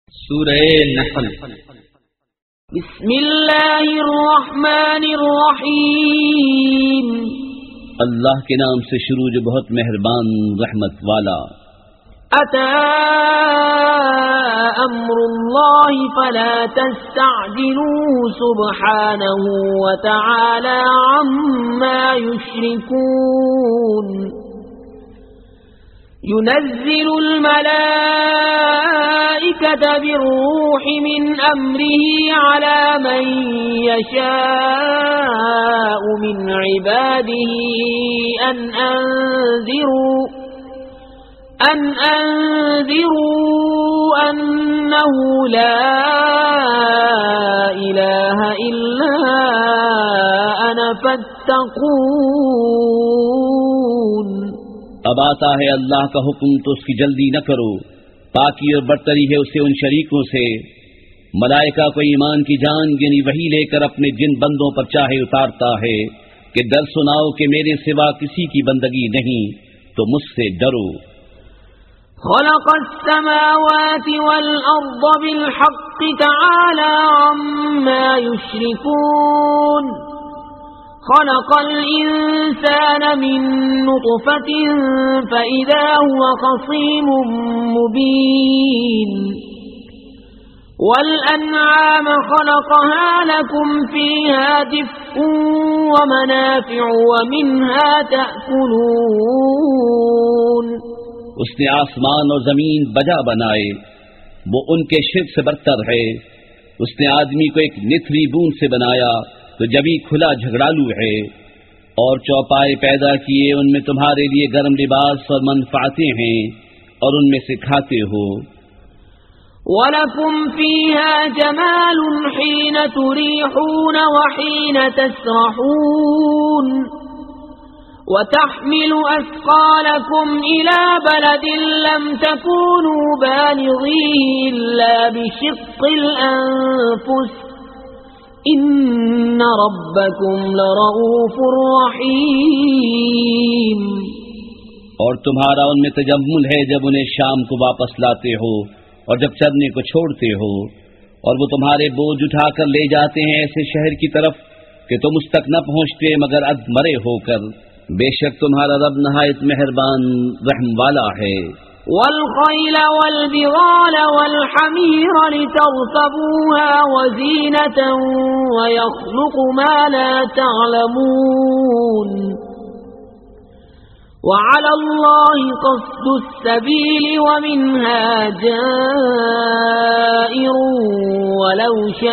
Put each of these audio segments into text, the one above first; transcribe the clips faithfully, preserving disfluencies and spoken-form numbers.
سورہ نحل بسم اللہ الرحمن الرحیم اللہ کے نام سے شروع جو بہت مہربان رحمت والا. اتی امر اللہ فلا تستعجلوه سبحانہ وتعالی عما یشرکون. ينزل الملائكة بالروح من أمره على من يشاء من عباده أن أنذروا أن أنذروا أنه لا إله إلا أنا فاتقون. اب آتا ہے اللہ کا حکم تو اس کی جلدی نہ کرو، پاکی اور برتری ہے اسے ان شریکوں سے. ملائکہ کو ایمان کی جان یعنی وہی لے کر اپنے جن بندوں پر چاہے اتارتا ہے کہ ڈر سناؤ کہ میرے سوا کسی کی بندگی نہیں تو مجھ سے ڈرو. خلق السماوات والأرض بالحق تعالى عما يشركون. خلق الإنسان من نطفة فإذا هو خصيم مبين. والأنعام خلقها لكم فيها دفء ومنافع ومنها تأكلون. اس نے آسمان اور زمین بجا بنائے، وہ ان کے شرک سے برتر ہے. اس نے آدمی کو ایک نتھری بوند سے بنایا تو جبھی کھلا جھگڑالو ہے، اور چوپائے پیدا کیے، ان میں تمہارے لیے گرم لباس اور منفعتیں ہیں اور ان میں سے کھاتے ہو. وَلَكُمْ فِيهَا جَمَالٌ حِينَ تُرِيحُونَ وَحِينَ تَسْرَحُونَ. وَتَحْمِلُ أَثْقَالَكُمْ إِلَى بَلَدٍ لَّمْ تَكُونُوا بَالِغِيهِ إِلَّا بِشِقِّ الْأَنفُسِ ان ربکم لرؤوف رحیم. اور تمہارا ان میں تجمل ہے جب انہیں شام کو واپس لاتے ہو اور جب چرنے کو چھوڑتے ہو، اور وہ تمہارے بوجھ اٹھا کر لے جاتے ہیں ایسے شہر کی طرف کہ تم اس تک نہ پہنچتے مگر اد مرے ہو کر. بے شک تمہارا رب نہایت مہربان رحم والا ہے. والخيل والبغال والحمير لتركبوها وزينة ويخلق ما لا تعلمون. وعلى الله قصد السبيل ومنها جائر ولو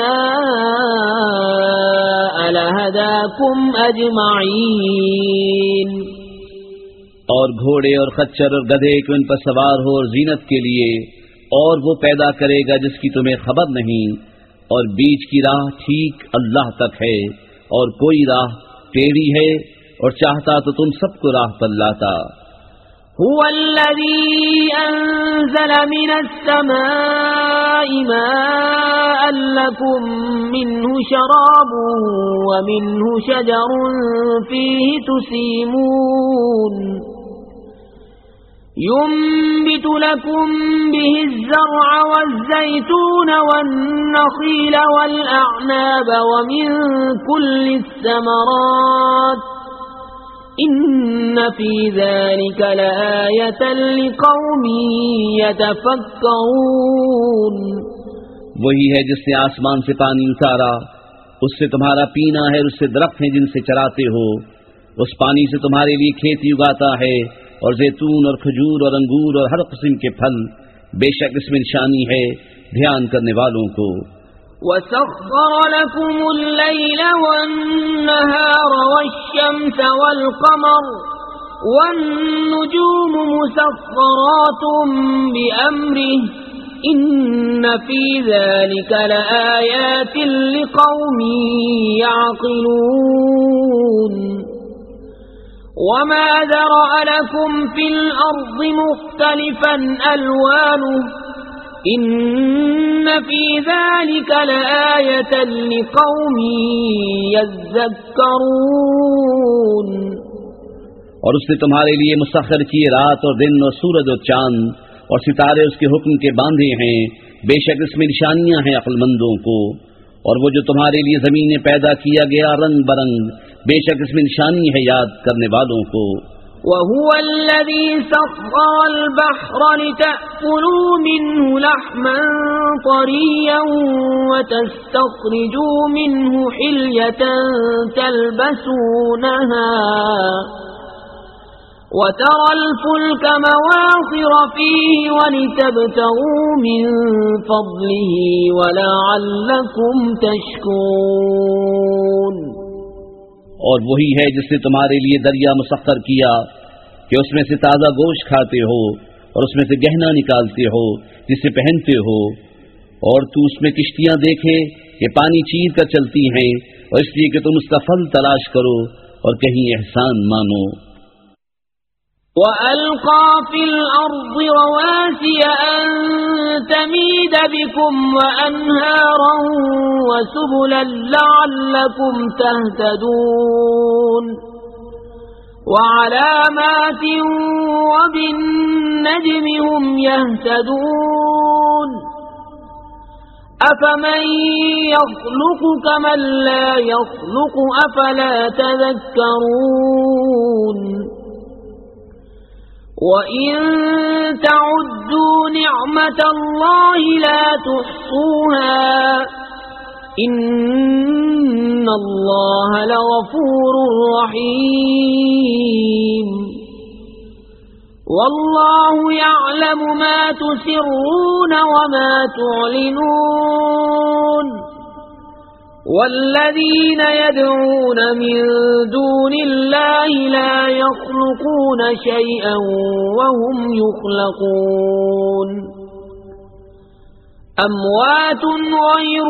شاء لهداكم أجمعين. اور گھوڑے اور خچر اور گدھے کو ان پر سوار ہو اور زینت کے لیے، اور وہ پیدا کرے گا جس کی تمہیں خبر نہیں. اور بیچ کی راہ ٹھیک اللہ تک ہے، اور کوئی راہ ٹیڑھی ہے، اور چاہتا تو تم سب کو راہ پر لاتا. هو الذي أنزل من السماء ماء لكم منه شراب ومنه شجر فيه تسيمون. ينبت لكم به الزرع والزيتون والنخيل والأعناب ومن كل الثمرات ان فی ذلک لآیۃ لقوم یتفکرون. وہی ہے جس نے آسمان سے پانی اتارا، اس سے تمہارا پینا ہے، اور اس سے درخت ہیں جن سے چراتے ہو. اس پانی سے تمہارے لیے کھیتی اگاتا ہے، اور زیتون اور کھجور اور انگور اور ہر قسم کے پھل. بے شک اس میں نشانی ہے دھیان کرنے والوں کو. وَسَخَّرَ لَكُمُ اللَّيْلَ وَالنَّهَارَ وَالشَّمْسَ وَالْقَمَرَ وَالنُّجُومُ مُسَخَّرَاتٌ بِأَمْرِهِ إِنَّ فِي ذَلِكَ لَآيَاتٍ لِقَوْمٍ يَعْقِلُونَ. وَمَا ذَرَأَ لَكُمْ فِي الْأَرْضِ مُخْتَلِفًا أَلْوَانُهُ ان فی ذلک لآیۃ لقوم یذکرون. اور اس نے تمہارے لیے مسخر کیے رات اور دن اور سورج اور چاند اور ستارے اس کے حکم کے باندھے ہیں بے شک اس میں نشانیاں ہیں عقل مندوں کو، اور وہ جو تمہارے لیے زمینیں پیدا کیا گیا رنگ برنگ، بے شک اس میں نشانی ہے یاد کرنے والوں کو۔ وَهُوَ الَّذِي سَخَّرَ الْبَحْرَ لِتَأْكُلُوا مِنْهُ لَحْمًا طَرِيًّا وَتَسْتَخْرِجُوا مِنْهُ حِلْيَةً تَلْبَسُونَهَا وَتَرَى الْفُلْكَ مَوَاخِرَ فِيهِ وَلِتَبْتَغُوا مِنْ فَضْلِهِ وَلَعَلَّكُمْ تَشْكُرُونَ۔ اور وہی ہے جس نے تمہارے لیے دریا مسخر کیا کہ اس میں سے تازہ گوشت کھاتے ہو اور اس میں سے گہنا نکالتے ہو جسے پہنتے ہو، اور تو اس میں کشتیاں دیکھے کہ پانی چیر کر چلتی ہیں، اور اس لیے کہ تم اس کا پھل تلاش کرو اور کہیں احسان مانو۔ وَأَلْقَى فِي الْأَرْضِ رَوَاسِيَ أَن تَمِيدَ بِكُمْ وَأَنْهَارًا وَسُبُلًا لَعَلَّكُمْ تَهْتَدُونَ وَعَلَامَاتٍ وَبِالنَّجْمِ هُمْ يَهْتَدُونَ أَفَمَن يَخْلُقُ كَمَن لَّا يَخْلُقُ أَفَلَا تَذَكَّرُونَ وَإِن تَعُدُّوا نِعْمَةَ اللَّهِ لَا تُحْصُوهَا إِنَّ اللَّهَ لَغَفُورٌ رَّحِيمٌ وَاللَّهُ يَعْلَمُ مَا تُسِرُّونَ وَمَا تُعْلِنُونَ وَالَّذِينَ يَدْعُونَ مِن دُونِ اللَّهِ لَا يَخْلُقُونَ شَيْئًا وَهُمْ يُخْلَقُونَ أَمْوَاتٌ غَيْرُ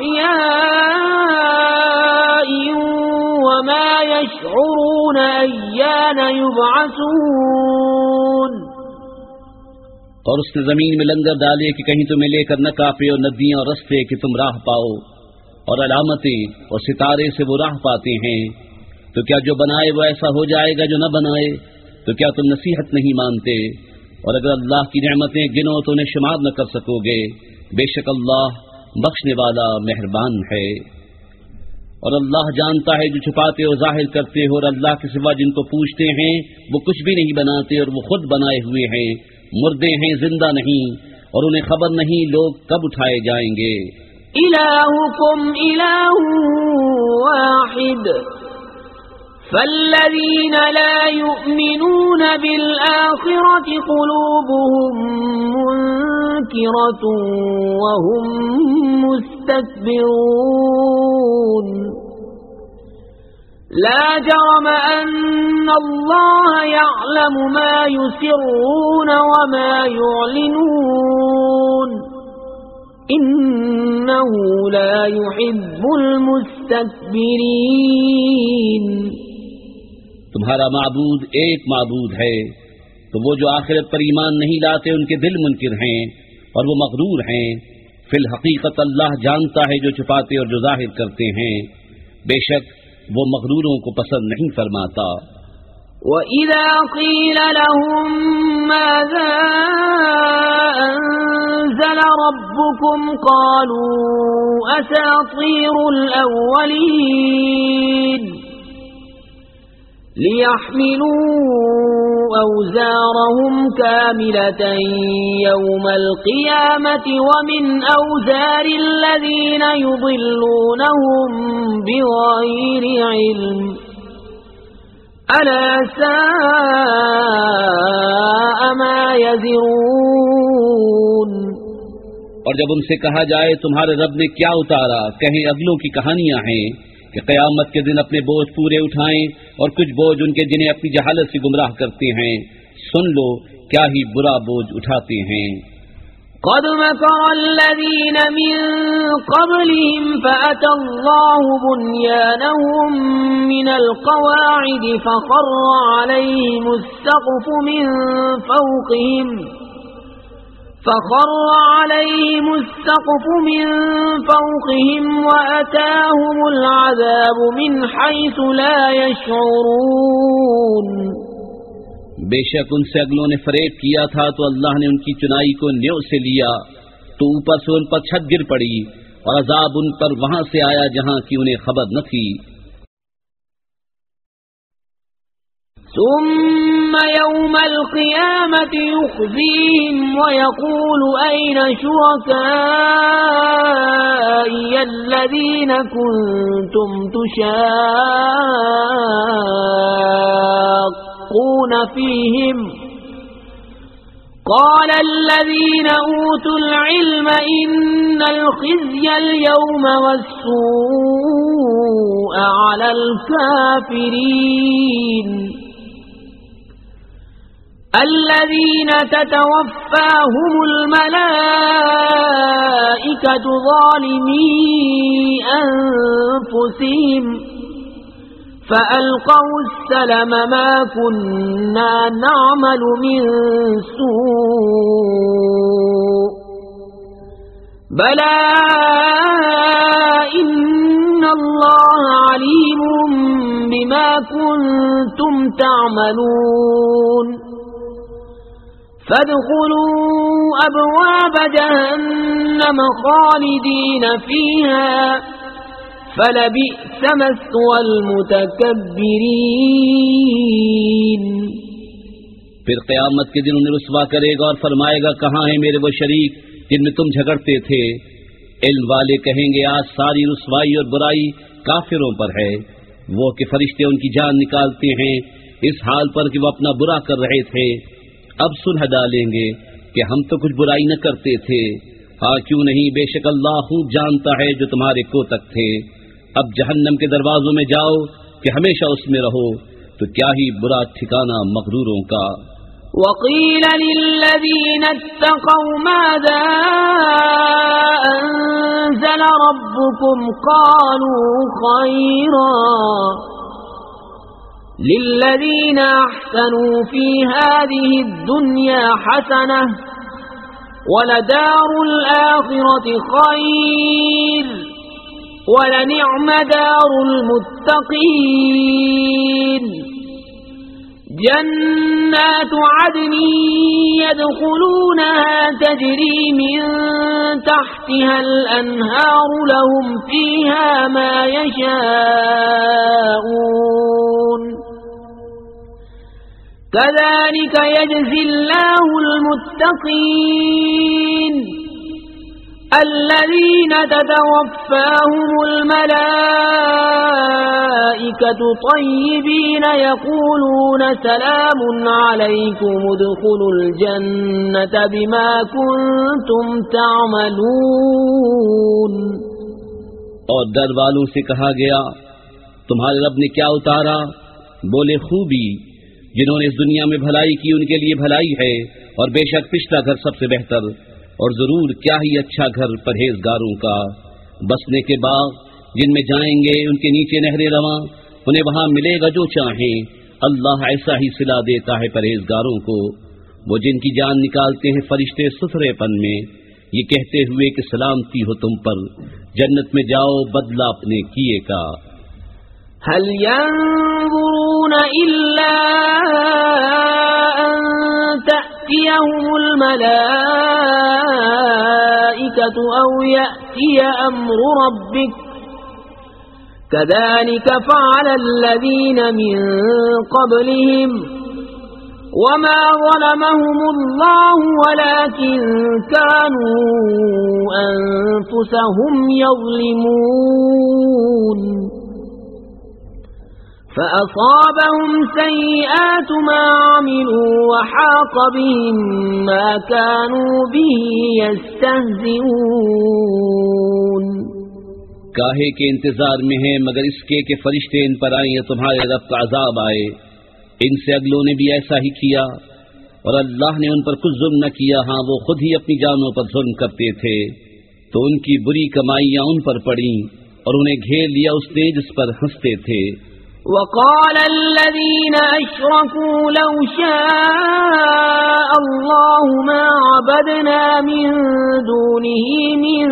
أَحْيَاءٍ وَمَا يَشْعُرُونَ أَيَّانَ يُبْعَثُونَ۔ اور اس نے زمین میں لنگر ڈالے کہ کہیں تمہیں لے کر نہ کاپے، اور ندیاں اور رستے کہ تم راہ پاؤ، اور علامتیں اور ستارے سے وہ راہ پاتے ہیں۔ تو کیا جو بنائے وہ ایسا ہو جائے گا جو نہ بنائے؟ تو کیا تم نصیحت نہیں مانتے؟ اور اگر اللہ کی نعمتیں گنو تو انہیں شمار نہ کر سکو گے، بے شک اللہ بخشنے والا مہربان ہے۔ اور اللہ جانتا ہے جو چھپاتے اور ظاہر کرتے ہو، اور اللہ کے سوا جن کو پوچھتے ہیں وہ کچھ بھی نہیں بناتے، اور وہ خود بنائے ہوئے ہیں، مردے ہیں زندہ نہیں، اور انہیں خبر نہیں لوگ کب اٹھائے جائیں گے۔ إِلَٰهُكُمْ إِلَٰهٌ وَاحِدٌ فَالَّذِينَ لَا يُؤْمِنُونَ بِالْآخِرَةِ قُلُوبُهُم مُّنكِرَةٌ وَهُم مُّسْتَكْبِرُونَ لَا جَرَمَ أَنَّ اللَّهَ يَعْلَمُ مَا يُسِرُّونَ وَمَا يُعْلِنُونَ إِنَّهُ لَا يُحِبُّ الْمُسْتَكْبِرِينَ۔ تمہارا معبود ایک معبود ہے، تو وہ جو آخرت پر ایمان نہیں لاتے ان کے دل منکر ہیں اور وہ مغرور ہیں۔ فی الحقیقت اللہ جانتا ہے جو چھپاتے اور جو ظاہر کرتے ہیں، بے شک وہ مغروروں کو پسند نہیں فرماتا۔ وَإِذَا قِيلَ لَهُم مَّاذَا أَنزَلَ رَبُّكُمْ قَالُوا أَسَاطِيرُ الْأَوَّلِينَ لِيَحْمِلُوا أَوْزَارَهُمْ كَامِلَةً يَوْمَ الْقِيَامَةِ وَمِنْ أَوْزَارِ الَّذِينَ يُضِلُّونَهُم بِغَيْرِ عِلْمٍ أَلَا سَاءَ مَا يَزِرُونَ۔ اور جب ان سے کہا جائے تمہارے رب نے کیا اتارا، کہیں اگلوں کی کہانیاں ہیں کہ قیامت کے دن اپنے بوجھ پورے اٹھائیں، اور کچھ بوجھ ان کے جنہیں اپنی جہالت سے گمراہ کرتے ہیں، سن لو کیا ہی برا بوجھ اٹھاتے ہیں۔ قد مكر الذين من قبلهم فأتى الله بنيانهم من القواعد فخر عليهم السقف من فوقهم فخر عليهم السقف من فوقهم وأتاهم العذاب من حيث لا يشعرون۔ بے شک ان سے اگلوں نے فریب کیا تھا تو اللہ نے ان کی چنائی کو نیو سے لیا، تو اوپر سے ان پر چھت گر پڑی اور عذاب ان پر وہاں سے آیا جہاں کی انہیں خبر نہ تھی۔ ثم يوم القيامة يخزيهم ويقول أين شركائي الذين كنتم تشاقون فيهم قال الذين أوتوا العلم إن الخزي اليوم والسوء على الكافرين الذين تتوفاهم الملائكة ظالمي أنفسهم فألقوا السلم ما كنا نعمل من سوء بلى إن الله عليم بما كنتم تعملون فادخلوا أبواب جهنم خالدين فيها فلبئس مثوى المتكبرين۔ پھر قیامت کے دن انہیں رسوا کرے گا اور فرمائے گا کہاں ہیں میرے وہ شریک جن میں تم جھگڑتے تھے؟ علم والے کہیں گے آج ساری رسوائی اور برائی کافروں پر ہے، وہ کہ فرشتے ان کی جان نکالتے ہیں اس حال پر کہ وہ اپنا برا کر رہے تھے۔ اب سلح ڈالیں گے کہ ہم تو کچھ برائی نہ کرتے تھے، ہاں کیوں نہیں، بے شک اللہ خوب جانتا ہے جو تمہارے کوتک تھے۔ اب جہنم کے دروازوں میں جاؤ کہ ہمیشہ اس میں رہو، تو کیا ہی برا ٹھکانہ مغروروں کا۔ وَقِيلَ لِلَّذِينَ اتَّقَوْا مَاذَا أَنزَلَ رَبُّكُمْ قَالُوا خَيْرًا لِلَّذِينَ أَحْسَنُوا فِي هَذِهِ الدُّنْيَا حَسَنَةٌ وَلَدَارُ الْآخِرَةِ خَيْرٌ وَلَنِعْمَ دَارُ الْمُتَّقِينَ جَنَّاتُ عَدْنٍ يَدْخُلُونَهَا تَجْرِي مِن تَحْتِهَا الْأَنْهَارُ لَهُمْ فِيهَا مَا يَشَاءُونَ كَذَلِكَ يَجْزِي اللَّهُ الْمُتَّقِينَ الَّذِينَ تَتَوَفَّاهُمُ الْمَلَائِكَةُ طَيِّبِينَ يَقُولُونَ سَلَامٌ عَلَيْكُمُ ادْخُلُوا الْجَنَّةَ بِمَا كُنتُمْ تَعْمَلُونَ۔ اور در والوں سے کہا گیا تمہارے رب نے کیا اتارا؟ بولے خوبی، جنہوں نے اس دنیا میں بھلائی کی ان کے لیے بھلائی ہے، اور بے شک پچھلا گھر سب سے بہتر، اور ضرور کیا ہی اچھا گھر پرہیزگاروں کا۔ بسنے کے باغ جن میں جائیں گے ان کے نیچے نہریں رواں، انہیں وہاں ملے گا جو چاہیں۔ اللہ ایسا ہی صلہ دیتا ہے پرہیزگاروں کو۔ وہ جن کی جان نکالتے ہیں فرشتے ستھرے پن میں، یہ کہتے ہوئے کہ سلامتی ہو تم پر، جنت میں جاؤ بدلہ اپنے کیے کا۔ هل ينظرون إلا أن تأتيهم الملائكة أو يأتي أمر ربك كذلك فعل الذين من قبلهم وما ظلمهم الله ولكن كانوا أنفسهم يظلمون فأصابهم سيئات ما عملوا وحاق بهم ما كانوا به يستهزئون۔ کاہے کے انتظار میں ہیں مگر اس کے کہ فرشتے ان پر آئیں یا تمہارے رب کا عذاب آئے۔ ان سے اگلوں نے بھی ایسا ہی کیا اور اللہ نے ان پر کچھ ظلم نہ کیا، ہاں وہ خود ہی اپنی جانوں پر ظلم کرتے تھے، تو ان کی بری کمائیاں ان پر پڑیں اور انہیں گھیر لیا اس نے جس پر ہنستے تھے۔ وقال الذين أشركوا لو شاء الله ما عبدنا من دونه من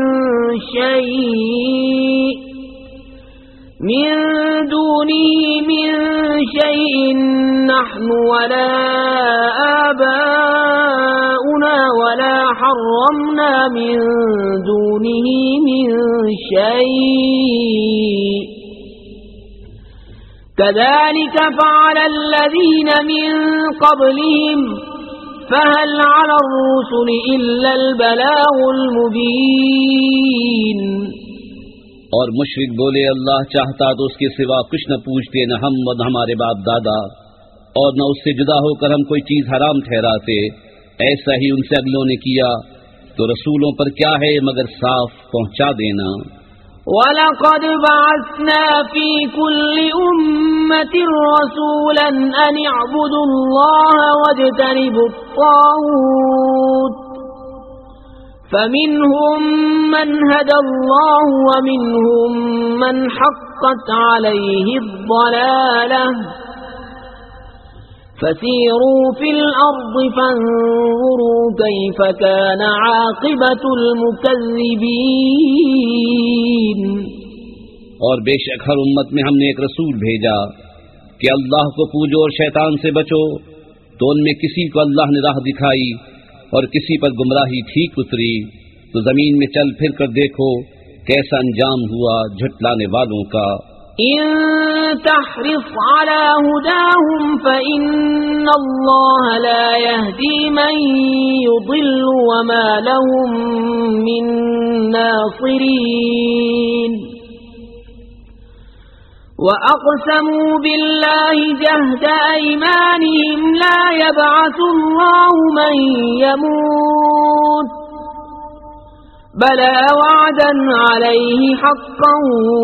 شيء من دونه من شيء نحن ولا آباؤنا ولا حرمنا من دونه من شيء كذلك فعل الذين من قبلهم فهل على الرسل إلا البلاغ المبين. اور مشرک بولے اللہ چاہتا تو اس کے سوا کچھ نہ پوچھتے، نہ ہم اور نہ ہمارے باپ دادا، اور نہ اس سے جدا ہو کر ہم کوئی چیز حرام ٹھہراتے. ایسا ہی ان سے اگلوں نے کیا، تو رسولوں پر کیا ہے مگر صاف پہنچا دینا. وَلَقَدْ بَعَثْنَا فِي كُلِّ أُمَّةٍ رَسُولًا أَنِ اعْبُدُوا اللَّهَ وَاجْتَنِبُوا الطَّاغُوتَ فَمِنْهُمْ مَنْ هَدَى اللَّهُ وَمِنْهُمْ مَنْ حَقَّتْ عَلَيْهِ الضَّلَالَةُ فَسِيرُوا فِي الْأَرْضِ فَانظُرُوا كَيْفَ كَانَ عَاقِبَةُ الْمُكَذِّبِينَ. اور بے شک ہر امت میں ہم نے ایک رسول بھیجا کہ اللہ کو پوجو اور شیطان سے بچو، تو ان میں کسی کو اللہ نے راہ دکھائی اور کسی پر گمراہی ٹھیک اتری. تو زمین میں چل پھر کر دیکھو کیسا انجام ہوا جھٹلانے والوں کا. إن تحرص على هداهم فإن الله لا يهدي من يضل وما لهم من ناصرين. وأقسموا بالله جهد أيمانهم لا يبعث الله من يموت بلى وعدا عليه حقا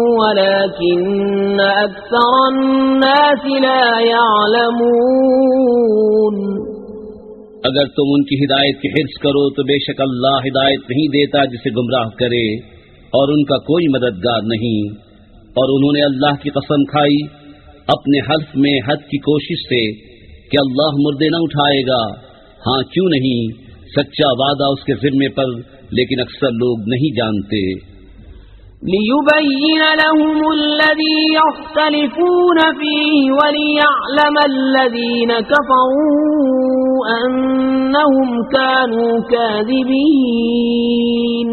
ولكن أكثر الناس لا يعلمون. اگر تم ان کی ہدایت کی حرص کرو تو بے شک اللہ ہدایت نہیں دیتا جسے گمراہ کرے، اور ان کا کوئی مددگار نہیں. اور انہوں نے اللہ کی قسم کھائی اپنے حلف میں حد کی کوشش سے کہ اللہ مردے نہ اٹھائے گا. ہاں کیوں نہیں، سچا وعدہ اس کے ذمے پر، لیکن اکثر لوگ نہیں جانتے. لِيُبَيِّنَ لَهُمُ الَّذِي يَخْتَلِفُونَ فِيهِ وَلِيَعْلَمَ الَّذِينَ كَفَرُوا أَنَّهُمْ كَانُوا كَاذِبِينَ.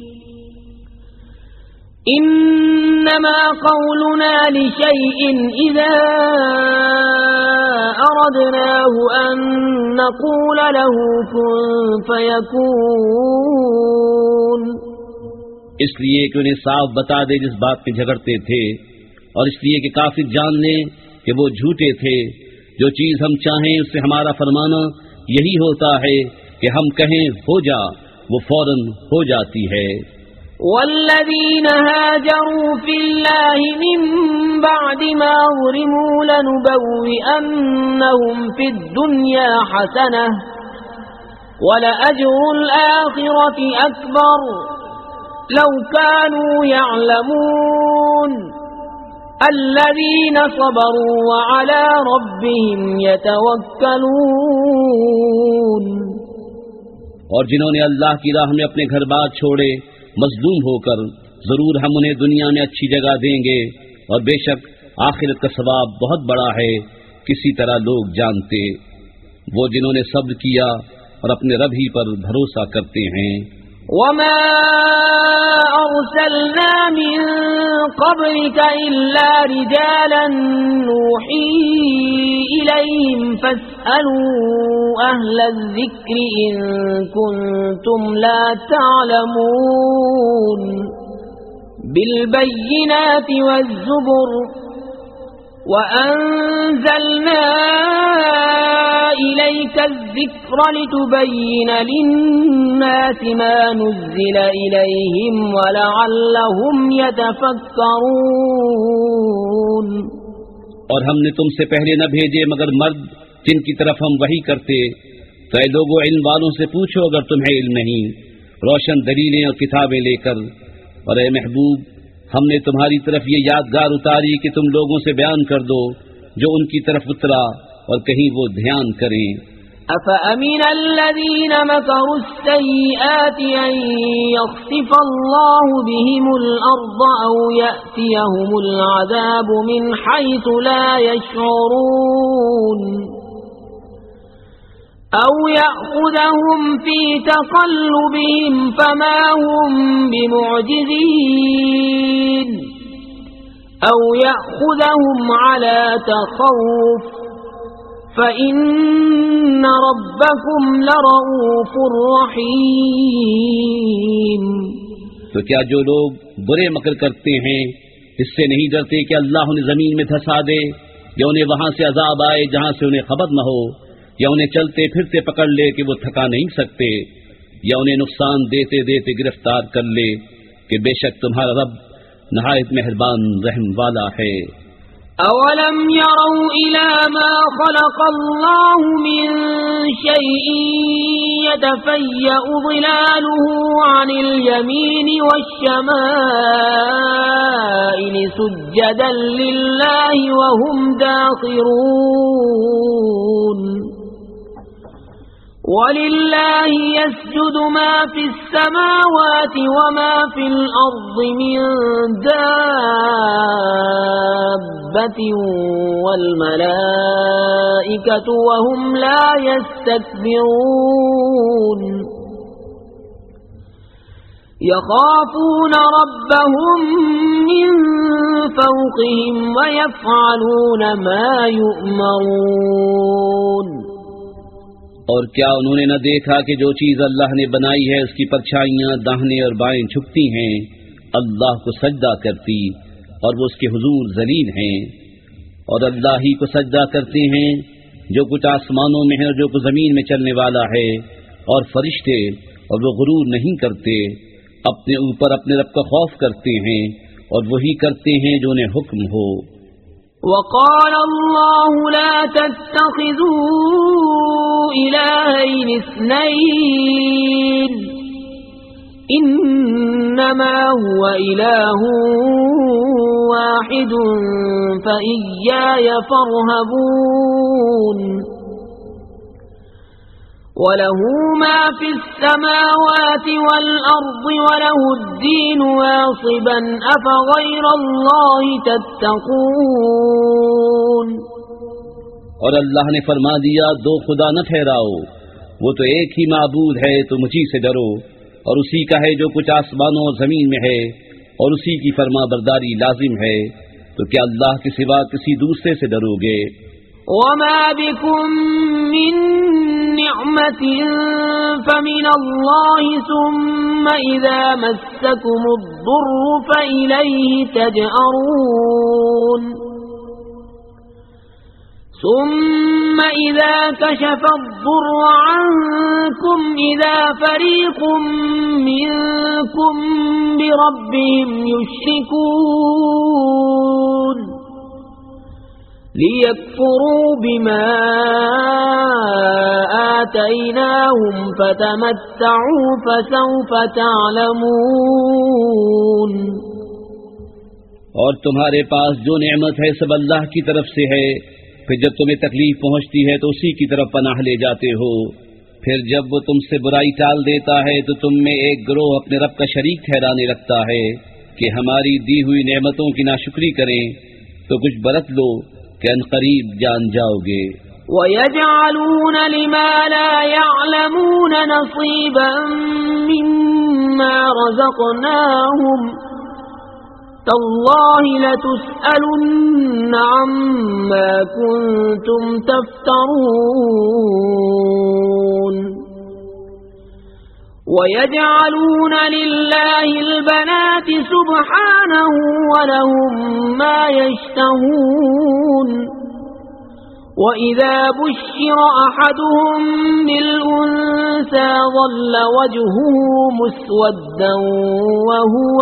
إِنَّمَا قَوْلُنَا لِشَيْءٍ إِذَا أَرَدْنَاهُ أَن نَّقُولَ لَهُ كُن فَيَكُونُ. اس لیے کہ انہیں صاف بتا دے جس بات پہ جھگڑتے تھے، اور اس لیے کہ کافر جان لیں کہ وہ جھوٹے تھے. جو چیز ہم چاہیں اس سے ہمارا فرمانا یہی ہوتا ہے کہ ہم کہیں ہو جا، وہ فوراً ہو جاتی ہے. والذين هاجروا في الله من بعد ما ظلموا لنبوئنهم في الدنيا حسنة ولأجر الآخرة أكبر لو كانوا يعلمون. الذين صبروا وعلى ربهم يتوكلون. اور جنہوں نے اللہ کی راہ میں اپنے گھر بار چھوڑے مظلوم ہو کر، ضرور ہم انہیں دنیا میں اچھی جگہ دیں گے، اور بے شک آخرت کا ثواب بہت بڑا ہے، کسی طرح لوگ جانتے. وہ جنہوں نے صبر کیا اور اپنے رب ہی پر بھروسہ کرتے ہیں. وما أرسلنا من قبلك إلا رجالا نوحي إليهم فاسألوا أهل الذكر إن كنتم لا تعلمون. بالبينات والزبر وأنزلنا إليك الذكر لتبين للناس ما نزل إليهم ولعلهم يتفكرون. اور ہم نے تم سے پہلے نہ بھیجے مگر مرد جن کی طرف ہم وحی کرتے. تو اے لوگوں علم والوں سے پوچھو اگر تمہیں علم نہیں، روشن دلیلیں اور کتابیں لے کر. اور اے محبوب، ہم نے تمہاری طرف یہ یادگار اتاری کہ تم لوگوں سے بیان کر دو جو ان کی طرف اترا، اور کہیں وہ دھیان کریں. أَفَأَمِنَ الَّذِينَ مَكَرُوا السَّيِّئَاتِ أَن يَخْسِفَ اللَّهُ بِهِمُ الْأَرْضَ أَوْ يَأْتِيَهُمُ الْعَذَابُ مِنْ حَيْثُ لَا يَشْعُرُونَ. أو يأخذهم في تقلبهم فما هم بمعجزين أو يأخذهم على تخوف فإن ربكم لرؤوف رحيم۔ تو کیا جو لوگ برے مکر کرتے ہیں اس سے نہیں ڈرتے کہ اللہ انہیں زمین میں دھسا دے، یا انہیں وہاں سے عذاب آئے جہاں سے انہیں خبر نہ ہو، یا انہیں چلتے پھرتے پکڑ لے کہ وہ تھکا نہیں سکتے، یا انہیں نقصان دیتے دیتے گرفتار کر لے کہ بے شک تمہارا رب نہایت مہربان رحم والا ہے۔ أولم يروا إلى ما خلق الله من شيء يتفيأ ظلاله عن اليمين والشمائل سجدا لله وهم داخرون وَلِلَّهِ يَسْجُدُ مَا فِي السَّمَاوَاتِ وَمَا فِي الْأَرْضِ مِن دَابَّةٍ وَالْمَلَائِكَةُ وَهُمْ لَا يَسْتَكْبِرُونَ يَخَافُونَ رَبَّهُم مِّن فَوْقِهِمْ وَيَفْعَلُونَ مَا يُؤْمَرُونَ۔ اور کیا انہوں نے نہ دیکھا کہ جو چیز اللہ نے بنائی ہے اس کی پرچھائیاں داہنے اور بائیں جھکتی ہیں، اللہ کو سجدہ کرتی، اور وہ اس کے حضور ذلیل ہیں، اور اللہ ہی کو سجدہ کرتے ہیں جو کچھ آسمانوں میں ہے اور جو کچھ زمین میں چلنے والا ہے، اور فرشتے، اور وہ غرور نہیں کرتے، اپنے اوپر اپنے رب کا خوف کرتے ہیں، اور وہی کرتے ہیں جو انہیں حکم ہو۔ وقال الله لا تتخذوا إلهين اثنين إنما هو إله واحد فإياي فارهبون وله ما في السماوات والأرض وله الدين واصبا أفغير الله تتقون۔ اور اللہ نے فرما دیا دو خدا نہ ٹھہراؤ، وہ تو ایک ہی معبود ہے، تو مجھی سے ڈرو، اور اسی کا ہے جو کچھ آسمانوں اور زمین میں ہے، اور اسی کی فرما برداری لازم ہے، تو کیا اللہ کے سوا کسی دوسرے سے ڈرو گے؟ وما بكم من نعمة فمن الله ثم إذا مسكم الضر فإليه تجأرون ثم إذا كشف الضر عنكم إذا فريق منكم بربهم يشركون لِيَكْفُرُوا بِمَا آتَيْنَاهُمْ فَتَمَتَّعُوا فَسَوْفَ تَعْلَمُونَ۔ اور تمہارے پاس جو نعمت ہے سب اللہ کی طرف سے ہے، پھر جب تمہیں تکلیف پہنچتی ہے تو اسی کی طرف پناہ لے جاتے ہو، پھر جب وہ تم سے برائی ٹال دیتا ہے تو تم میں ایک گروہ اپنے رب کا شریک ٹھہرانے لگتا ہے کہ ہماری دی ہوئی نعمتوں کی ناشکری کریں، تو کچھ برت لو کہ ان قریب جان جاؤ گے۔ وَيَجْعَلُونَ لِمَا لَا يَعْلَمُونَ نَصِيبًا مِّمَّا رَزَقْنَاهُمْ تَاللَّهِ لَتُسْأَلُنَّ عَمَّا كُنتُمْ تَفْتَرُونَ وَيَجْعَلُونَ لِلَّهِ الْبَنَاتِ سُبْحَانَهُ وَلَهُم مَّا يَشْتَهُونَ وَإِذَا بُشِّرَ أَحَدُهُم بِالْأُنثَىٰ ظَلَّ وَجْهُهُ مُسْوَدًّا وَهُوَ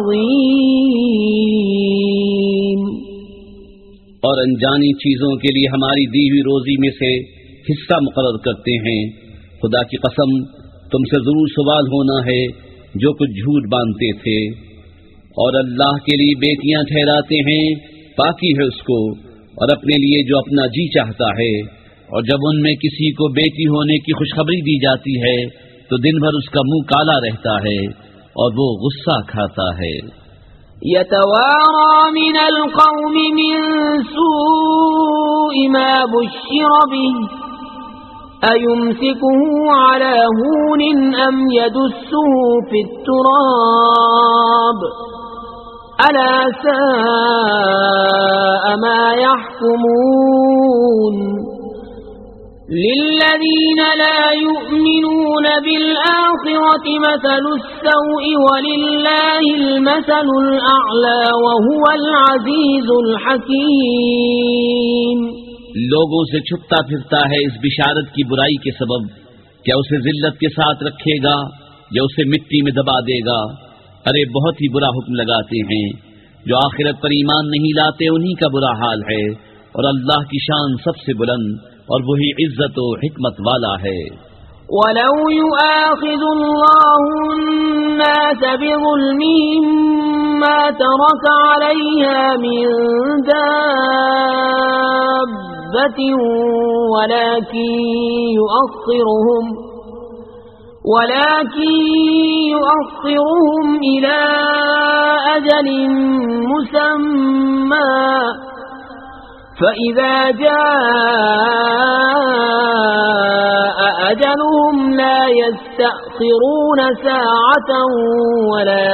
كَظِيمٌ۔ اور انجانی چیزوں کے لیے ہماری دی ہوئی روزی میں سے حصہ مقرر کرتے ہیں، خدا کی قسم تم سے ضرور سوال ہونا ہے جو کچھ جھوٹ باندھتے تھے، اور اللہ کے لیے بیٹیاں ٹھہراتے ہیں، پاکی ہے اس کو، اور اپنے لیے جو اپنا جی چاہتا ہے، اور جب ان میں کسی کو بیٹی ہونے کی خوشخبری دی جاتی ہے تو دن بھر اس کا منہ کالا رہتا ہے اور وہ غصہ کھاتا ہے۔ يتوارى من القوم من سوء ما بشر به أيمسكه على هون أم يدسه في التراب ألا ساء ما يحكمون للذين لا يؤمنون بالآخرة مثل السوء ولله المثل الأعلى وهو العزيز الحكيم. لوگوں سے چھپتا پھرتا ہے اس بشارت کی برائی کے سبب، کیا اسے ذلت کے ساتھ رکھے گا یا اسے مٹی میں دبا دے گا؟ ارے بہت ہی برا حکم لگاتے ہیں. جو آخرت پر ایمان نہیں لاتے انہی کا برا حال ہے، اور اللہ کی شان سب سے بلند اور وہی عزت و حکمت والا ہے. وَلَوْ يُؤَاخِذُ اللَّهُ النَّاسَ بِظُلْمِهِمْ مَا تَرَكَ عَلَيْهَا مِنْ دَابَّةٍ وَلَكِنْ يُؤَخِّرُهُمْ وَلَكِنْ يُؤَخِّرُهُمْ إِلَى أَجَلٍ مُّسَمًّى فَإِذَا جَاءَ أَجَلُهُمْ لَا يَسْتَأْخِرُونَ سَاعَةً وَلَا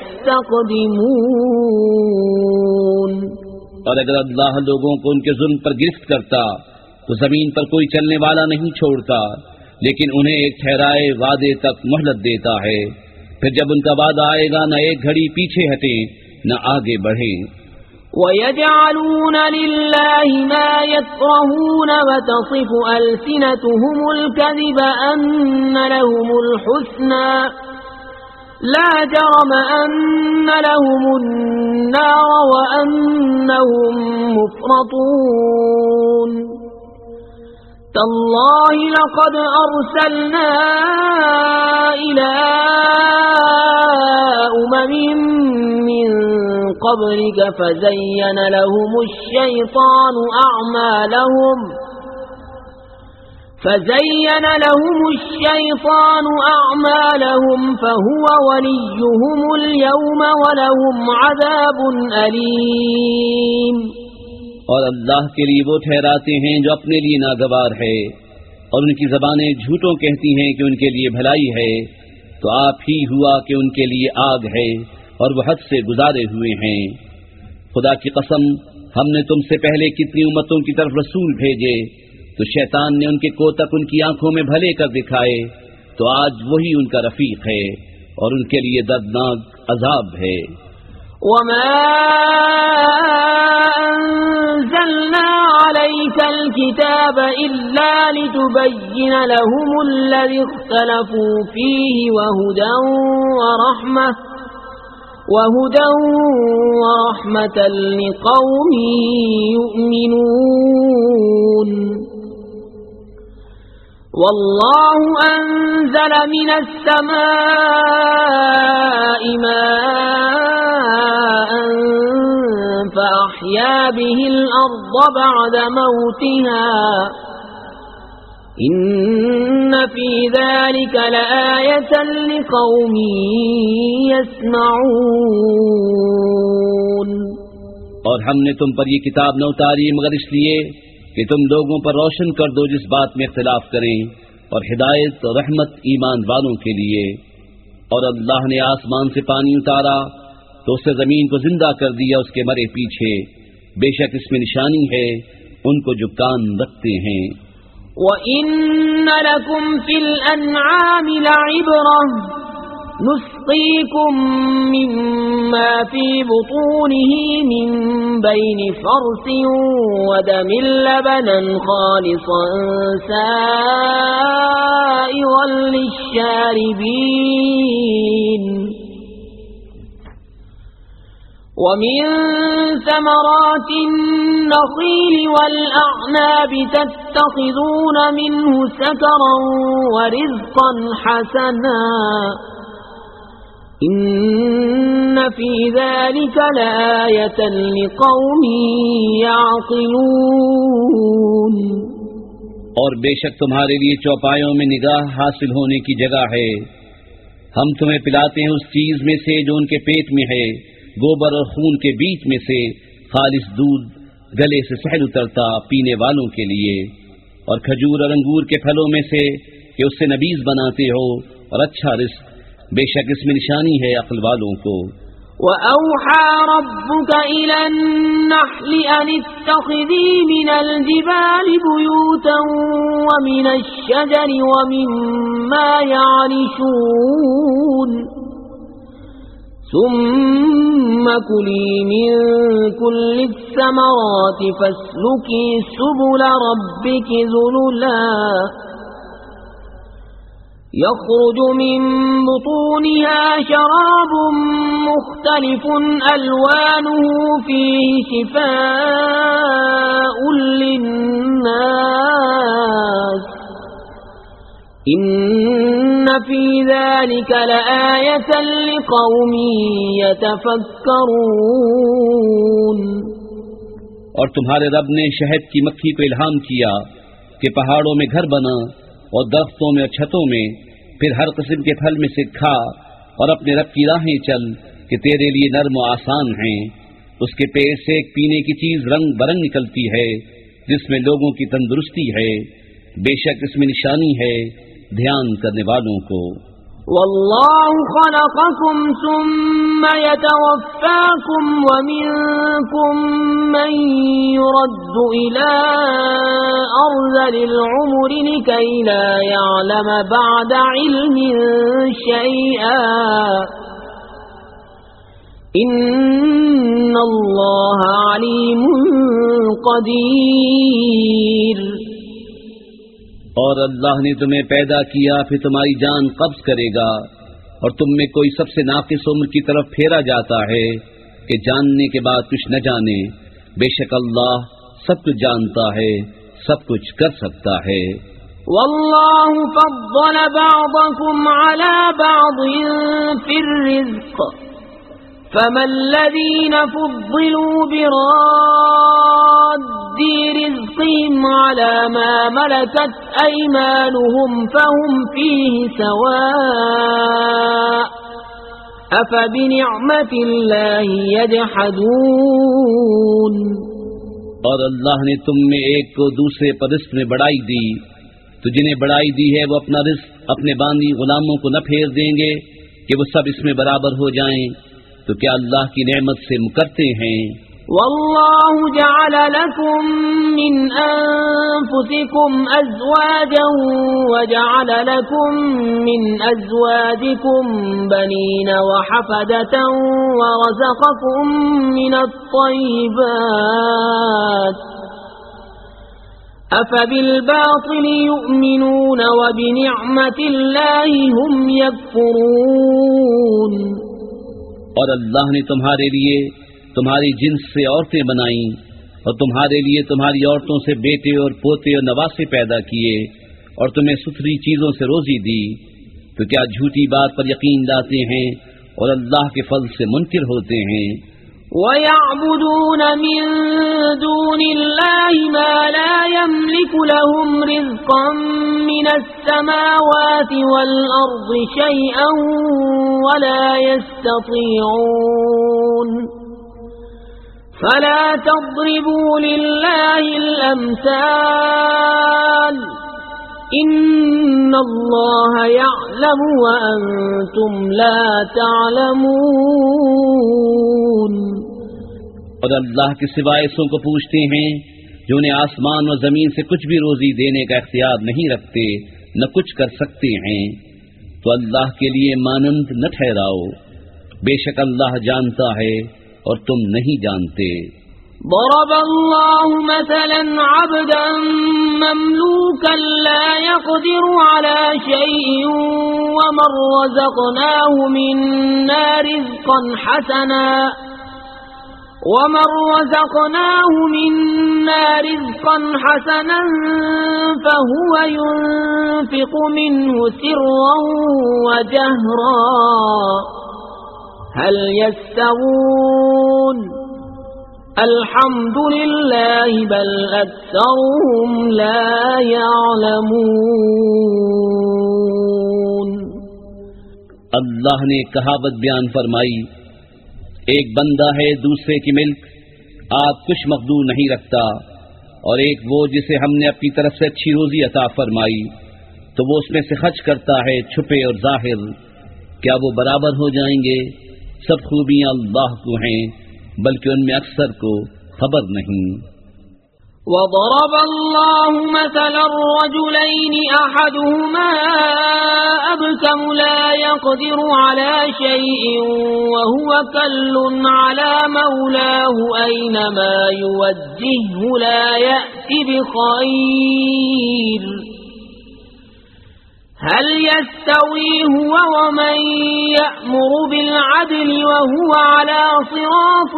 يَسْتَقْدِمُونَ. اور اگر اللہ لوگوں کو ان کے ظلم پر گرفت کرتا تو زمین پر کوئی چلنے والا نہیں چھوڑتا، لیکن انہیں ایک ٹھہرائے وعدے تک مہلت دیتا ہے. پھر جب ان کا وعدہ آئے گا نہ ایک گھڑی پیچھے ہٹیں نہ آگے بڑھیں. وَيَجْعَلُونَ لِلَّهِ مَا يَكْرَهُونَ وَتَصِفُ أَلْسِنَتُهُمُ الْكَذِبَ أَنَّ لَهُمُ الْحُسْنَى لَا جَرَمَ أَنَّ لَهُمُ النَّارَ وَأَنَّهُمْ مُفْرَطُونَ. تَاللَّهِ لَقَدْ أَرْسَلْنَا إِلَى أُمَمٍ مِّن قبلك فزين لهم الشيطان أعمالهم فزين لهم الشيطان أعمالهم فهو وليهم اليوم ولهم عذاب أليم. اور اللہ کے لیے وہ ٹھہراتے ہیں جو اپنے لیے ناگوار ہے، اور ان کی زبانیں جھوٹوں کہتی ہیں کہ ان کے لیے بھلائی ہے، تو آپ ہی ہوا کہ ان کے لیے آگ ہے اور وہ حد سے گزارے ہوئے ہیں. خدا کی قسم ہم نے تم سے پہلے کتنی امتوں کی طرف رسول بھیجے، تو شیطان نے ان کے کوتک ان کی آنکھوں میں بھلے کر دکھائے، تو آج وہی ان کا رفیق ہے اور ان کے لیے دردناک عذاب ہے. وَمَا أَنزَلْنَا عَلَيْكَ الْكِتَابَ إِلَّا لِتُبَيِّنَ لَهُمُ الَّذِي اخْتَلَفُوا فِيهِ وَهُدًى وَرَحْمَةً وَهُدًى وَرَحْمَةً لِقَوْمٍ يُؤْمِنُونَ. وَاللَّهُ أَنزَلَ مِنَ السَّمَاءِ مَاءً فَأَحْيَا بِهِ الْأَرْضَ بَعْدَ مَوْتِهَا إِنَّ فِي ذَلِكَ لَآيَةً لِقَوْمٍ يَسْمَعُونَ. اور ہم نے تم پر یہ کتاب نہ اتاری مگر اس لیے کہ تم لوگوں پر روشن کر دو جس بات میں اختلاف کریں، اور ہدایت اور رحمت ایمان والوں کے لیے. اور اللہ نے آسمان سے پانی اتارا تو اس سے زمین کو زندہ کر دیا اس کے مرے پیچھے، بے شک اس میں نشانی ہے ان کو جو کان رکھتے ہیں. وَإِنَّ لَكُمْ فِي الْأَنْعَامِ لَعِبْرَةً نُسْقِيكُم مِّمَّا فِي بُطُونِهِ مِن بَيْنِ فَرْثٍ وَدَمٍ لَّبَنًا خَالِصًا سَائِغًا لِّلشَّارِبِينَ. وَمِن ثَمَرَاتِ النَّخِيلِ وَالْأَعْنَابِ تَتَّخِذُونَ مِنْهُ سَكَرًا وَرِزْقًا حَسَنًا إِنَّ فِي ذَلِكَ لَآيَةً لِقَوْمٍ يَعْقِلُونَ. اور بے شک تمہارے لیے چوپایوں میں نگاہ حاصل ہونے کی جگہ ہے. ہم تمہیں پلاتے ہیں اس چیز میں سے جو ان کے پیٹ میں ہے، گوبر اور خون کے بیچ میں سے خالص دودھ گلے سے سہل اترتا پینے والوں کے لیے. اور کھجور اور انگور کے پھلوں میں سے کہ اس سے نبیذ بناتے ہو اور اچھا رزق، بے شک اس میں نشانی ہے عقل والوں کو۔ وَأَوْحَى رَبُّكَ إِلَى النَّحْلِ أَنِ اتَّخِذِي مِنَ الْجِبَالِ بُيُوتًا وَمِنَ الشَّجَرِ وَمِمَّا يَعْرِشُونَ ثُمَّ كُلِي مِن كُلِّ الثَّمَرَاتِ فَاسْلُكِي سُبُلَ رَبِّكِ ذُلُلًا يخرج من بطونها شراب مختلف ألوانه فيه شفاء للناس إن في ذلك لآية لقوم يتفكرون۔ اور تمہارے رب نے شہد کی مکھی کو الہام کیا کہ پہاڑوں میں گھر بنا اور درختوں میں اور چھتوں میں، پھر ہر قسم کے پھل میں سے کھا اور اپنے رب کی راہیں چل کہ تیرے لیے نرم و آسان ہیں۔ اس کے پیڑ سے ایک پینے کی چیز رنگ برنگ نکلتی ہے جس میں لوگوں کی تندرستی ہے، بے شک اس میں نشانی ہے دھیان کرنے والوں کو۔ والله خلقكم ثم يتوفاكم ومنكم من يرد إلى أرذل العمر لكي لا يعلم بعد علم شيئا إن الله عليم قدير۔ اور اللہ نے تمہیں پیدا کیا پھر تمہاری جان قبض کرے گا اور تم میں کوئی سب سے ناقص عمر کی طرف پھیرا جاتا ہے کہ جاننے کے بعد کچھ نہ جانے، بے شک اللہ سب کچھ جانتا ہے، سب کچھ کر سکتا ہے۔ واللہ فضل بعضکم علی بعض فی الرزق فما الذین فضلوا براد رزقهم على ما ملكت أيمانهم فهم فيه سواء أفبنعمة الله يجحدون۔ اور اللہ نے تم میں ایک کو دوسرے پر رزق میں بڑائی دی، تو جنہیں بڑائی دی ہے وہ اپنا رزق اپنے باندی غلاموں کو نہ پھیر دیں گے کہ وہ سب اس میں برابر ہو جائیں، تو کیا اللہ کی نعمت سے مکرتے ہیں؟ والله جعل لكم من أنفسكم أزواجا وجعل لكم من أزواجكم بنين وحفدة ورزقكم من الطيبات أفبالباطل يؤمنون وبنعمة الله هم يكفرون۔ اور اللہ نے تمہارے لیے تمہاری جنس سے عورتیں بنائیں اور تمہارے لیے تمہاری عورتوں سے بیٹے اور پوتے اور نواسے پیدا کیے اور تمہیں ستھری چیزوں سے روزی دی، تو کیا جھوٹی بات پر یقین لاتے ہیں اور اللہ کے فضل سے منکر ہوتے ہیں؟ وَيَعْبُدُونَ مِن دُونِ اللَّهِ مَا لَا يَمْلِكُ لَهُمْ رِزْقًا مِنَ السَّمَاوَاتِ وَالْأَرْضِ شَيْئًا وَلَا يَسْتَطِيعُونَ فلا تضربوا لله الأمثال إن الله يعلم وأنتم لا تعلمون۔ اور اللہ کے سوائے ایسوں کو پوچھتے ہیں جو انہیں آسمان و زمین سے کچھ بھی روزی دینے کا اختیار نہیں رکھتے نہ کچھ کر سکتے ہیں، تو اللہ کے لیے مانند نہ ٹھہراؤ، بے شک اللہ جانتا ہے اور تم نہیں جانتے۔ ضرب الله مثلا عبدا مملوكا لا يقدر على شيء ومن رزقناه منا رزقا حسنا ومن رزقناه منا رزقا حسنا فهو ينفق منه سرا وجهرا هل يستوون الحمد لله بل أكثرهم لا يعلمون۔ اللہ نے کہاوت بیان فرمائی، ایک بندہ ہے دوسرے کی ملک، آپ کچھ مقدور نہیں رکھتا، اور ایک وہ جسے ہم نے اپنی طرف سے اچھی روزی عطا فرمائی تو وہ اس میں سے خرچ کرتا ہے چھپے اور ظاہر، کیا وہ برابر ہو جائیں گے؟ سب خوبیاں اللہ کو ہیں، بلکہ ان میں اکثر کو خبر نہیں۔ وضرب الله مثلا الرجلين أحدهما أبكم لا يقدر على شيء وهو كل على مولاه أينما يوجهه لا يأتي بخير هل يستوي هو ومن يأمر بالعدل وهو على صراط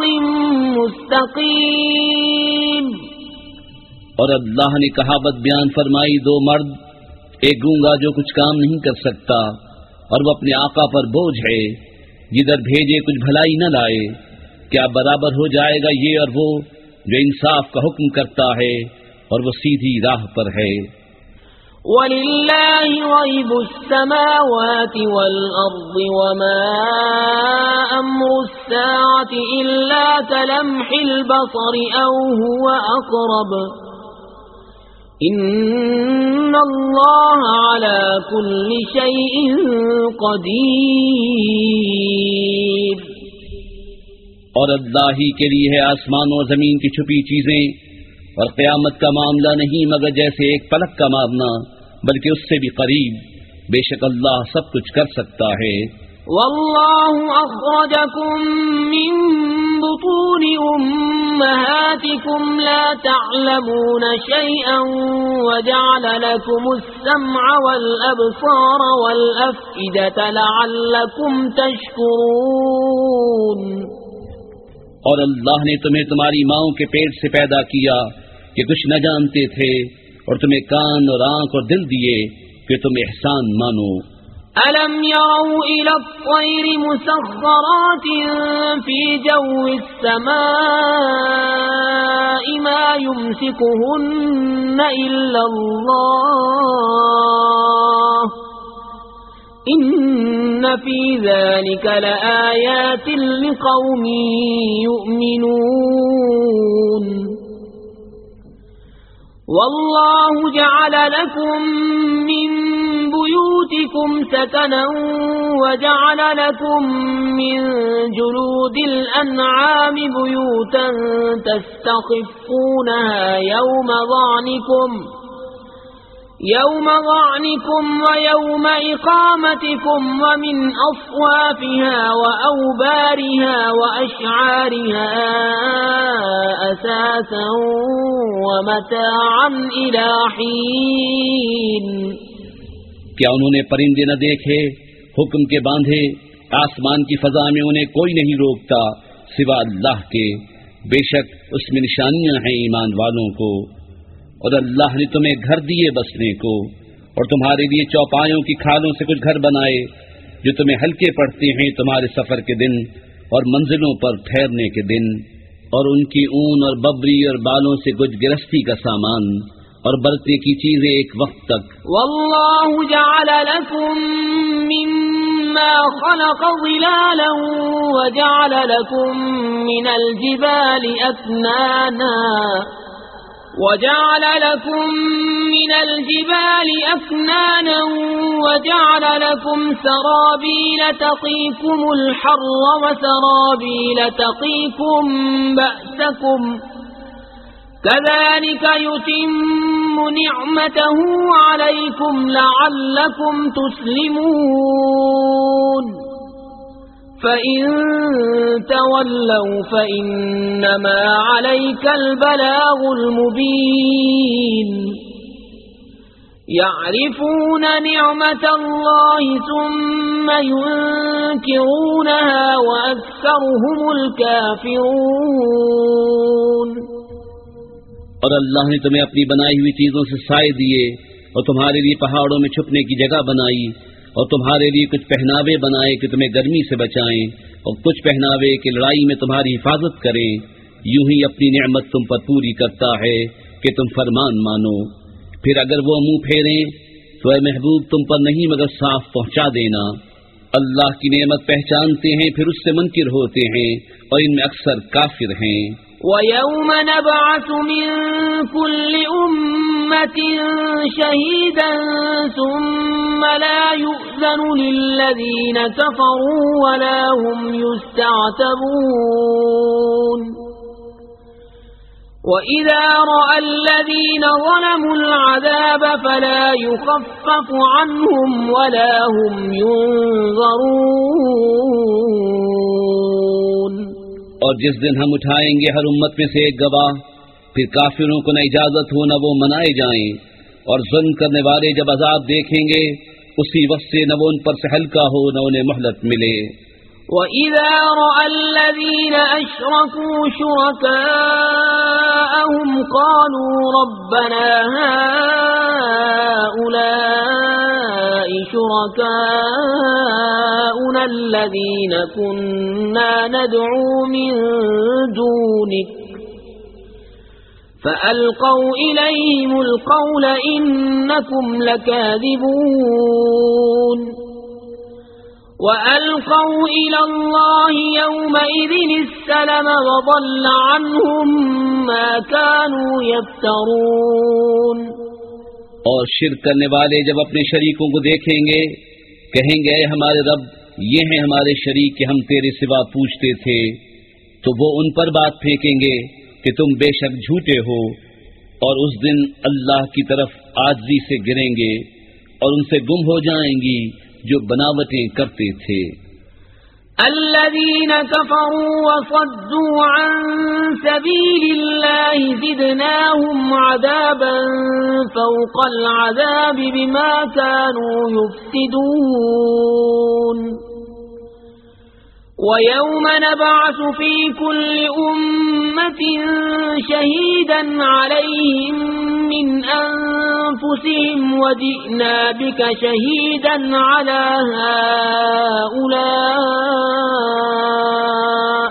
مستقيم۔ اور اللہ نے کہاوت بیان فرمائی، دو مرد، ایک گونگا جو کچھ کام نہیں کر سکتا اور وہ اپنے آقا پر بوجھ ہے، جدھر بھیجے کچھ بھلائی نہ لائے، کیا برابر ہو جائے گا یہ اور وہ جو انصاف کا حکم کرتا ہے اور وہ سیدھی راہ پر ہے؟ وَلِلَّهِ غَيْبُ السَّمَاوَاتِ وَالْأَرْضِ وَمَا أَمْرُ السَّاعَةِ إِلَّا كَلَمْحِ الْبَصَرِ أَوْ هُوَ أَقْرَبُ ان اللہ علی کل شیء قدیر۔ اور اللہ ہی کے لیے ہے آسمان و زمین کی چھپی چیزیں، اور قیامت کا معاملہ نہیں مگر جیسے ایک پلک کا مارنا، بلکہ اس سے بھی قریب، بے شک اللہ سب کچھ کر سکتا ہے۔ واللہ اخرجکم من بطون امہاتکم لا تعلمون شیئا وجعل لکم السمع والابصار والافئدة لعلکم تشکرون۔ اور اللہ نے تمہیں تمہاری ماؤں کے پیٹ سے پیدا کیا کہ کچھ نہ جانتے تھے، اور تمہیں کان اور آنکھ اور دل دیے کہ تم احسان مانو۔ أَلَمْ يَرَوْا إِلَى الطَّيْرِ مُسَخَّرَاتٍ فِي جَوِّ السَّمَاءِ مَا يُمْسِكُهُنَّ إِلَّا اللَّهُ إِنَّ فِي ذَلِكَ لَآيَاتٍ لِقَوْمٍ يُؤْمِنُونَ۔ وَاللَّهُ جَعَلَ لَكُم مِّن بيوتكم سكنا وجعل لكم من جلود الأنعام بيوتا تستخفونها يوم ظعنكم يوم ظعنكم ويوم إقامتكم ومن أصوافها وأوبارها وأشعارها أثاثا ومتاعا إلى حين۔ کیا انہوں نے پرندے نہ دیکھے، حکم کے باندھے، آسمان کی فضا میں انہیں کوئی نہیں روکتا سوا اللہ کے، بے شک اس میں نشانیاں ہیں ایمان والوں کو۔ اور اللہ نے تمہیں گھر دیے بسنے کو، اور تمہارے لیے چوپایوں کی کھالوں سے کچھ گھر بنائے جو تمہیں ہلکے پڑتے ہیں تمہارے سفر کے دن اور منزلوں پر ٹھہرنے کے دن، اور ان کی اون اور ببری اور بالوں سے کچھ گرستی کا سامان اور برتنے کی چیزیں ایک وقت تک۔ واللہ جعل لکم مما خلق ظلالا وجعل لکم من الجبال اکنانا وجعل لكم من الجبال أكنانا وجعل لكم سرابيل تقيكم الحر وسرابيل تقيكم بأسكم كذلك يتم نعمته عليكم لعلكم تسلمون فَإِن تَوَلَّوْا فَإِنَّمَا عَلَيْكَ الْبَلَاغُ الْمُبِينُ يَعْرِفُونَ نِعْمَةَ اللَّهِ ثُمَّ يُنْكِرُونَهَا وَأَكْثَرُهُمُ الْكَافِرُونَ۔ اور اللہ نے تمہیں اپنی بنائی ہوئی چیزوں سے سائے دیے اور تمہارے لیے پہاڑوں میں چھپنے کی جگہ بنائی، اور تمہارے لیے کچھ پہناوے بنائے کہ تمہیں گرمی سے بچائیں، اور کچھ پہناوے کہ لڑائی میں تمہاری حفاظت کریں۔ یوں ہی اپنی نعمت تم پر پوری کرتا ہے کہ تم فرمان مانو۔ پھر اگر وہ منہ پھیریں تو اے محبوب تم پر نہیں مگر صاف پہنچا دینا۔ اللہ کی نعمت پہچانتے ہیں پھر اس سے منکر ہوتے ہیں، اور ان میں اکثر کافر ہیں۔ وَيَوْمَ نَبْعَثُ مِن كُلِّ أُمَّةٍ شَهِيدًا ثُمَّ لَا يُؤْذَنُ لِلَّذِينَ كَفَرُوا وَلَا هُمْ يُسْتَعْتَبُونَ وَإِذَا رَأَى الَّذِينَ ظَلَمُوا الْعَذَابَ فَلَا يُخَفَّفُ عَنْهُمْ وَلَا هُمْ يُنظَرُونَ اور جس دن ہم اٹھائیں گے ہر امت میں سے ایک گواہ، پھر کافروں کو نہ اجازت ہو نہ وہ منائے جائیں، اور ظلم کرنے والے جب عذاب دیکھیں گے اسی وقت سے نہ وہ ان پر سے ہلکا ہو نہ انہیں مہلت ملے۔ وَإِذَا رَأَى الَّذِينَ أَشْرَكُوا شُرَكَاءَهُمْ قَالُوا رَبَّنَا هَؤُلَاءِ شُرَكَاؤُنَا الَّذِينَ كُنَّا نَدْعُو مِن دُونِكَ فَأَلْقَوْا إِلَيْهِمُ الْقَوْلَ إِنَّكُمْ لَكَاذِبُونَ وَأَلْقَوْا إِلَى اللَّهِ يَوْمَئِذٍ السَّلَمَ وَضَلَّ عَنْهُمْ مَا كَانُوا يَفْتَرُونَ اور شرک کرنے والے جب اپنے شریکوں کو دیکھیں گے کہیں گے اے ہمارے رب یہ ہیں ہمارے شریک کہ ہم تیرے سوا پوچھتے تھے، تو وہ ان پر بات پھینکیں گے کہ تم بے شک جھوٹے ہو، اور اس دن اللہ کی طرف عاجزی سے گریں گے اور ان سے گم ہو جائیں گی جو بناوٹیں کرتے تھے۔ الذين كفروا وصدوا عن سبيل الله زدناهم عذابا فوق العذاب بما كانوا يفسدون وَيَوْمَ نَبْعَثُ فِي كُلِّ أُمَّةٍ شَهِيدًا عَلَيْهِمْ مِنْ أَنفُسِهِمْ وَجِئْنَا بِكَ شَهِيدًا عَلَى هَؤُلَاءِ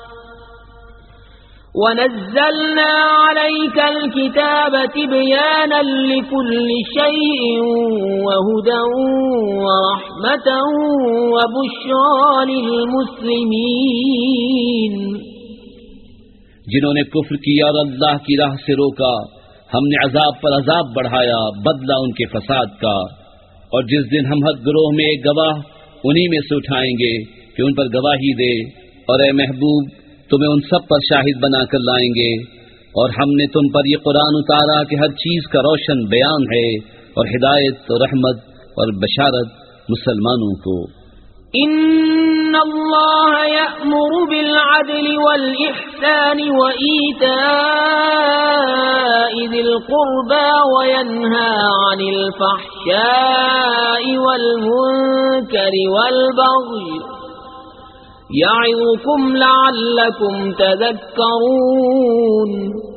وَنَزَّلْنَا عَلَيْكَ الْكِتَابَ تِبْيَانًا لِكُلِّ شَيْءٍ وَهُدًى وَرَحْمَةً وَبُشْرَى لِلْمُسْلِمِينَ جنہوں نے کفر کیا اور اللہ کی راہ سے روکا، ہم نے عذاب پر عذاب بڑھایا بدلہ ان کے فساد کا، اور جس دن ہم حق گروہ میں ایک گواہ انہی میں سے اٹھائیں گے کہ ان پر گواہی دے، اور اے محبوب تمہیں ان سب پر شاہد بنا کر لائیں گے، اور ہم نے تم پر یہ قرآن اتارا کہ ہر چیز کا روشن بیان ہے اور ہدایت اور رحمت اور بشارت مسلمانوں کو۔ ان اللہ یأمر بالعدل والإحسان وإیتاء ذی القربى وینہا عن الفحشاء والمنکر والبغی یعظکم لعلکم تذکرون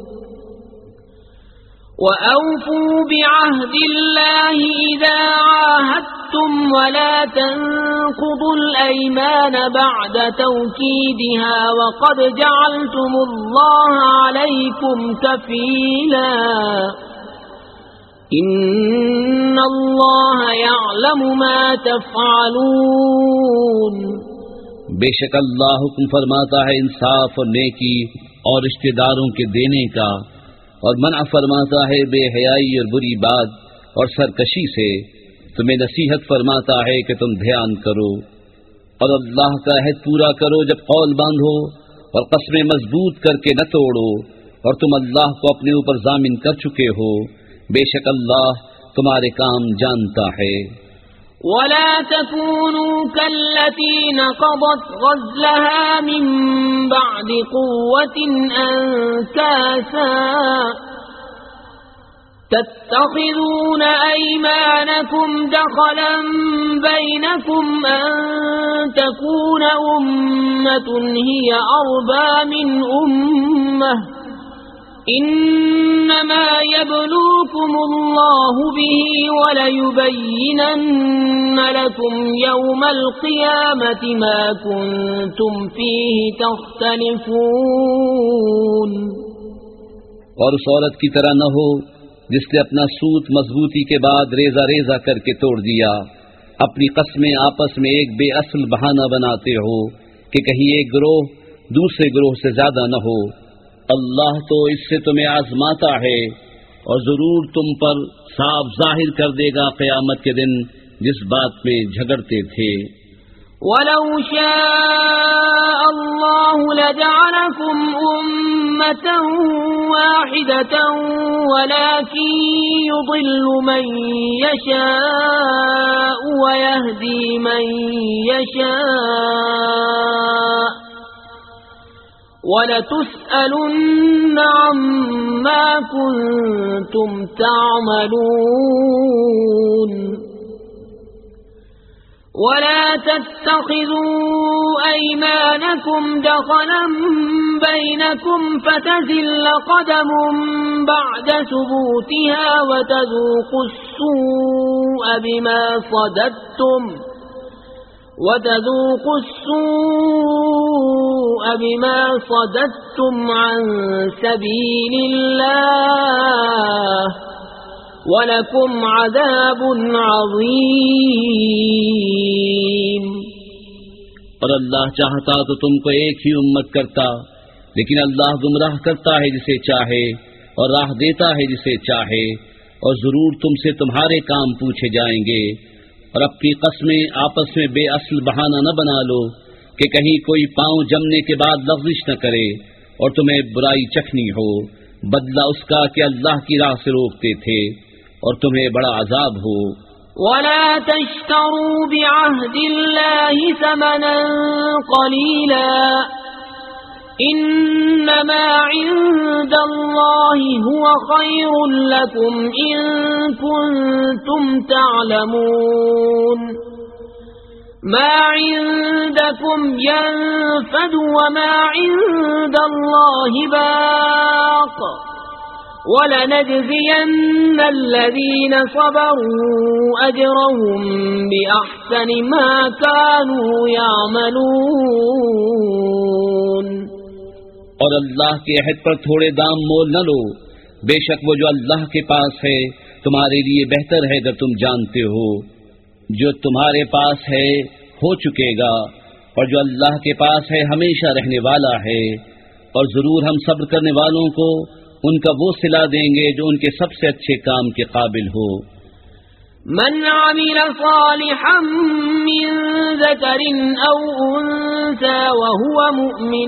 وَأَوْفُوا بِعَهْدِ اللَّهِ إِذَا عَاهَدتُّمْ وَلَا تَنقُضُوا الْأَيْمَانَ بَعْدَ تَوْكِيدِهَا وَقَدْ جَعَلْتُمُ اللَّهَ عَلَيْكُمْ كَفِيلًا إِنَّ اللَّهَ يَعْلَمُ مَا تَفْعَلُونَ بے شک اللہ حکم فرماتا ہے انصاف اور نیکی اور رشتہ داروں کے دینے کا، اور منع فرماتا ہے بے حیائی اور بری بات اور سرکشی سے، تمہیں نصیحت فرماتا ہے کہ تم دھیان کرو، اور اللہ کا عہد پورا کرو جب قول باندھو، اور قسمیں مضبوط کر کے نہ توڑو، اور تم اللہ کو اپنے اوپر ضامن کر چکے ہو، بے شک اللہ تمہارے کام جانتا ہے۔ وَلَا تَكُونُوا كَالَّتِي نَقَضَتْ غَزْلَهَا مِن بَعْدِ قُوَّةٍ أَنكَاثًا تَتَّخِذُونَ أَيْمَانَكُمْ دَخَلًا بَيْنَكُمْ أَن تَكُونَ أُمَّةٌ هِيَ أَرْبَى مِنْ أُمَّةٍ انما يبلوكم الله به وليبينن لكم يوم القيامة ما كنتم فيه تختلفون اور اس عورت کی طرح نہ ہو جس نے اپنا سوت مضبوطی کے بعد ریزہ ریزہ کر کے توڑ دیا، اپنی قسمیں آپس میں ایک بے اصل بہانہ بناتے ہو کہ کہیں ایک گروہ دوسرے گروہ سے زیادہ نہ ہو، اللہ تو اس سے تمہیں آزماتا ہے اور ضرور تم پر صاف ظاہر کر دے گا قیامت کے دن جس بات میں جھگڑتے تھے۔ وَلَوْ شَاءَ اللَّهُ لَجَعَلَكُمْ أُمَّةً وَاحِدَةً وَلَكِنْ يُضِلُّ مَنْ يَشَاءُ وَيَهْدِي مَنْ يَشَاءُ وَلَتُسْأَلُنَّ عَمَّا كُنْتُمْ تَعْمَلُونَ وَلَا تَتَّخِذُوا أَيْمَانَكُمْ دَخَلًا بَيْنَكُمْ فَتَزِلَّ قَدَمٌ بَعْدَ ثُبُوتِهَا وَتَذُوقُوا السُّوءَ بِمَا صَدَدتُّمْ وَتَذُوقُوا السُّوءَ بِمَا صَدَدتُّمْ عَن سَبِيلِ اللَّهِ وَلَكُمْ عَذَابٌ عَظِيمٌ۔ اور اللہ چاہتا تو تم کو ایک ہی امت کرتا، لیکن اللہ گمراہ کرتا ہے جسے چاہے اور راہ دیتا ہے جسے چاہے، اور ضرور تم سے تمہارے کام پوچھے جائیں گے، اور اپنی قسمیں آپس میں بے اصل بہانہ نہ بنا لو کہ کہیں کوئی پاؤں جمنے کے بعد لغزش نہ کرے اور تمہیں برائی چکھنی ہو، بدلہ اس کا کہ اللہ کی راہ سے روکتے تھے اور تمہیں بڑا عذاب ہو۔ وَلَا تَشْتَرُوا بِعَهْدِ اللَّهِ ثَمَنًا قَلِيلًا إِنَّمَا عِندَ اللَّهِ هُوَ خَيْرٌ لَكُمْ إِن كُنتُمْ تَعْلَمُونَ مَا عِندَكُمْ يَنفَدُ وَمَا عِندَ اللَّهِ بَاقٍ وَلَنَجْزِيَنَّ الَّذِينَ صَبَرُوا أَجْرَهُمْ بِأَحْسَنِ مَا كَانُوا يَعْمَلُونَ۔ اور اللہ کے عہد پر تھوڑے دام مول نہ لو، بے شک وہ جو اللہ کے پاس ہے تمہارے لیے بہتر ہے اگر تم جانتے ہو۔ جو تمہارے پاس ہے ہو چکے گا، اور جو اللہ کے پاس ہے ہمیشہ رہنے والا ہے، اور ضرور ہم صبر کرنے والوں کو ان کا وہ صلہ دیں گے جو ان کے سب سے اچھے کام کے قابل ہو۔ من عمل صالحا من ذكر أو أنثى وهو مؤمن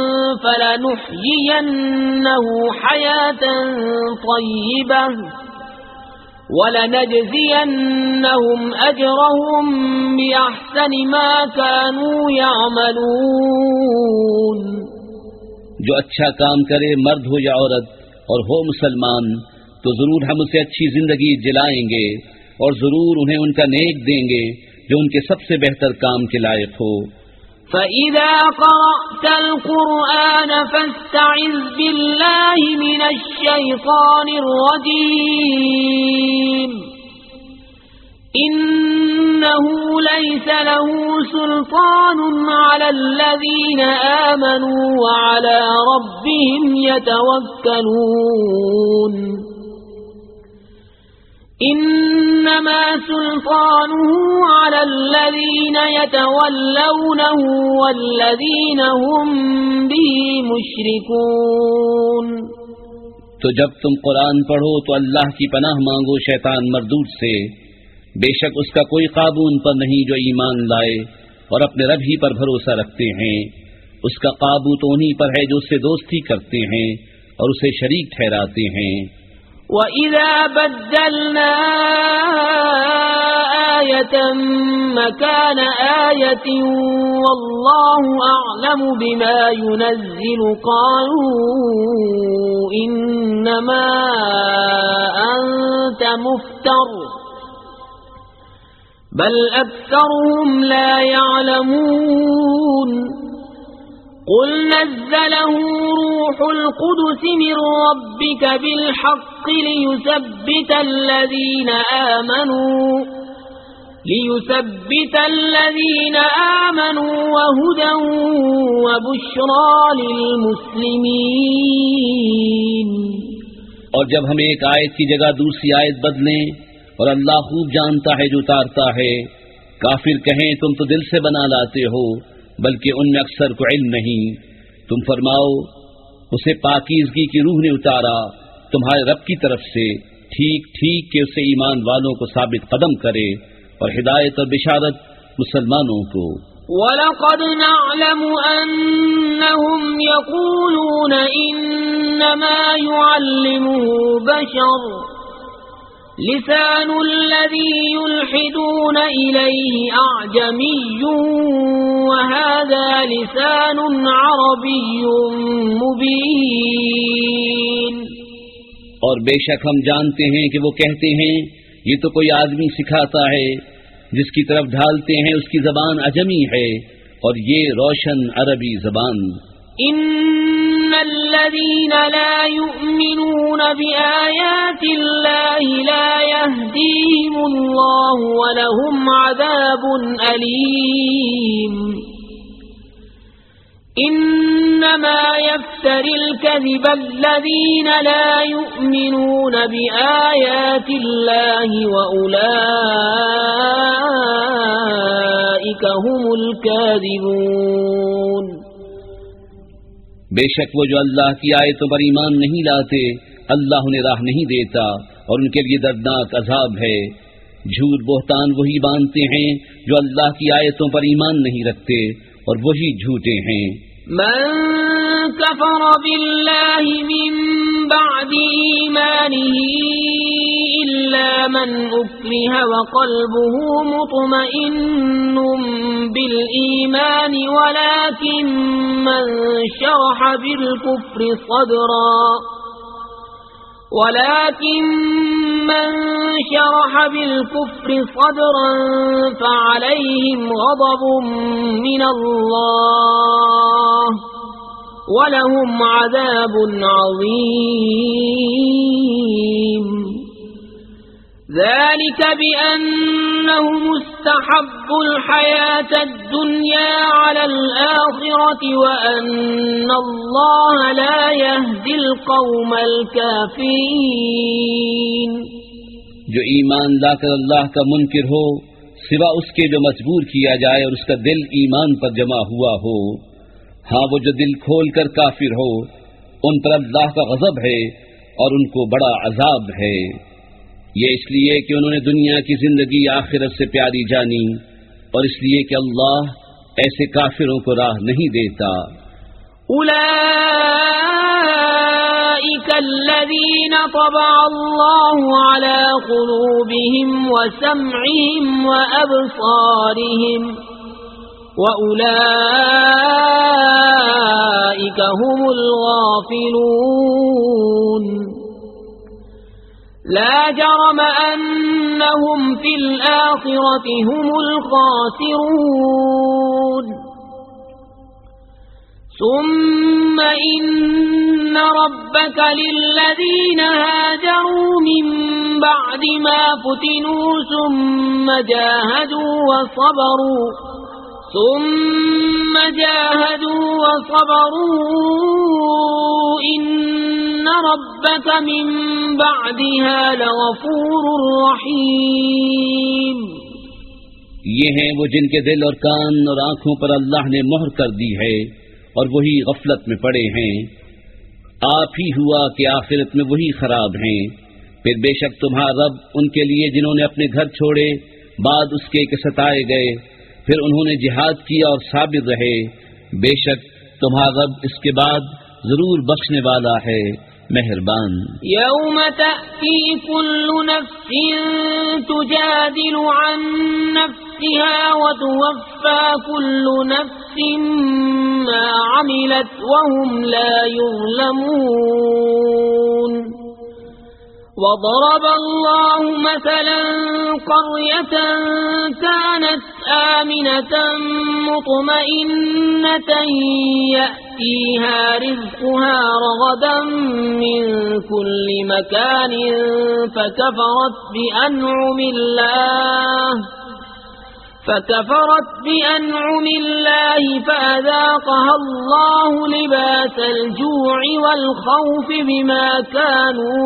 فلنحيينه حياة طيبة وَلَنَجْزِيَنَّهُمْ أَجْرَهُمْ بِأَحْسَنِ مَا كَانُوا يَعْمَلُونَ۔ جو اچھا کام کرے مرد ہو یا عورت اور ہو مسلمان تو ضرور ہم اسے اچھی زندگی دلائیں گے اور ضرور انہیں ان کا نیک دیں گے جو ان کے سب سے بہتر کام کے لائق ہو۔ فَإِذَا قَرَأْتَ الْقُرْآنَ فَاسْتَعِذْ بِاللَّهِ مِنَ الشَّيْطَانِ الرَّجِيمِ إِنَّهُ لَيْسَ لَهُ سُلْطَانٌ عَلَى الَّذِينَ آمَنُوا وَعَلَى رَبِّهِمْ يَتَوَكَّلُونَ إِنَّمَا سُلْطَانُهُ عَلَى الَّذِينَ يَتَوَلَّوْنَهُ وَالَّذِينَ هُمْ بِهِ مُشْرِكُونَ۔ تو جب تم قرآن پڑھو تو اللہ کی پناہ مانگو شیطان مردود سے، بے شک اس کا کوئی قابو ان پر نہیں جو ایمان لائے اور اپنے رب ہی پر بھروسہ رکھتے ہیں، اس کا قابو تو انہی پر ہے جو اس سے دوستی کرتے ہیں اور اسے شریک ٹھہراتے ہیں۔ وَإِذَا بَدَّلْنَا آيَةً مَكَانَ آيَةٍ وَاللَّهُ أَعْلَمُ بِمَا يُنَزِّلُ قَالُوا إِنَّمَا أَنْتَ مُفْتَرٍ بَلْ أَكْثَرُهُمْ لَا يَعْلَمُونَ قُلْ نَزَّلَهُ رُوحُ الْقُدُسِ مِنْ رَبِّكَ بِالْحَقِّ لِيُثَبِّتَ الَّذِينَ آمَنُوا لِيُثَبِّتَ الَّذِينَ آمَنُوا وَهُدًى وَبُشْرَى لِلْمُسْلِمِينَ۔ اور جب ہم ایک آیت کی جگہ دوسری آیت بدلیں اور اللہ خوب جانتا ہے جو اتارتا ہے، کافر کہیں تم تو دل سے بنا لاتے ہو بلکہ ان میں اکثر کو علم نہیں۔ تم فرماؤ اسے پاکیزگی کی روح نے اتارا تمہارے رب کی طرف سے ٹھیک ٹھیک کہ اسے ایمان والوں کو ثابت قدم کرے اور ہدایت اور بشارت مسلمانوں کو۔ وَلَقَدْ نَعْلَمُ أَنَّهُمْ يَقُولُونَ إِنَّمَا يُعَلِّمُهُ بَشَرٌ لِسَانُ الَّذِي يُلْحِدُونَ إِلَيْهِ أَعْجَمِيٌّ وَهَذَا لِسَانٌ عَرَبِيٌّ مُبِينٌ۔ اور بے شک ہم جانتے ہیں کہ وہ کہتے ہیں یہ تو کوئی آدمی سکھاتا ہے، جس کی طرف ڈھالتے ہیں اس کی زبان عجمی ہے اور یہ روشن عربی زبان۔ ان الذين لا يؤمنون بآيات الله لا يهديهم الله ولهم عذاب أليم۔ انما يفتري الكذب الذين لا يؤمنون بآيات الله وأولئك هم الكاذبون۔ بے شک وہ جو اللہ کی آیتوں پر ایمان نہیں لاتے اللہ انہیں راہ نہیں دیتا اور ان کے لیے دردناک عذاب ہے۔ جھوٹ بہتان وہی باندھتے ہیں جو اللہ کی آیتوں پر ایمان نہیں رکھتے اور وہی جھوٹے ہیں۔ من كفر بالله من بعد إيمانه إلا من أكره وقلبه مطمئن بالإيمان ولكن من شرح بالكفر صدرا ولكن من شرح بالكفر صدرا فعليهم غضب من الله ولهم عذاب عظيم۔ ذلك بأنهم استحبوا الحياة الدنيا على الآخرة وأن الله لا يهدي القوم الكافرين۔ جو ایمان لا کر اللہ کا منکر ہو سوا اس کے جو مجبور کیا جائے اور اس کا دل ایمان پر جمع ہوا ہو، ہاں وہ جو دل کھول کر کافر ہو ان پر اللہ کا غضب ہے اور ان کو بڑا عذاب ہے۔ یہ اس لیے کہ انہوں نے دنیا کی زندگی آخرت سے پیاری جانی اور اس لیے کہ اللہ ایسے کافروں کو راہ نہیں دیتا۔ اولئک الذین طبع اللہ علی قلوبہم وسمعہم وابصارہم وَأُولَئِكَ هُمُ الْغَافِلُونَ۔ لا جرم أنهم في الآخرة هم الخاسرون۔ ثم إن ربك للذين هاجروا من بعد ما فتنوا ثم جاهدوا وصبروا ثم جاهدوا وصبروا إن ربك من بعدها لغفور رحيم۔ یہ ہیں وہ جن کے دل اور کان اور آنکھوں پر اللہ نے مہر کر دی ہے اور وہی غفلت میں پڑے ہیں۔ آپ ہی ہوا کہ آخرت میں وہی خراب ہیں۔ پھر بے شک تمہارا رب ان کے لیے جنہوں نے اپنے گھر چھوڑے بعد اس کے کہ ستائے گئے پھر انہوں نے جہاد کیا اور صابر رہے، بے شک تمہارا رب اس کے بعد ضرور بخشنے والا ہے، مہربان۔ یوم تأتی کل نفس تجادل عن نفسها وتوفى كل نفس ما عملت وهم لا يظلمون۔ وضرب الله مثلا قرية كانت آمنة مطمئنة يأتيها رزقها رغدا من كل مكان فكفرت بأنعم الله فكفرت بأنعم الله فأذاقها الله لباس الجوع والخوف بما كانوا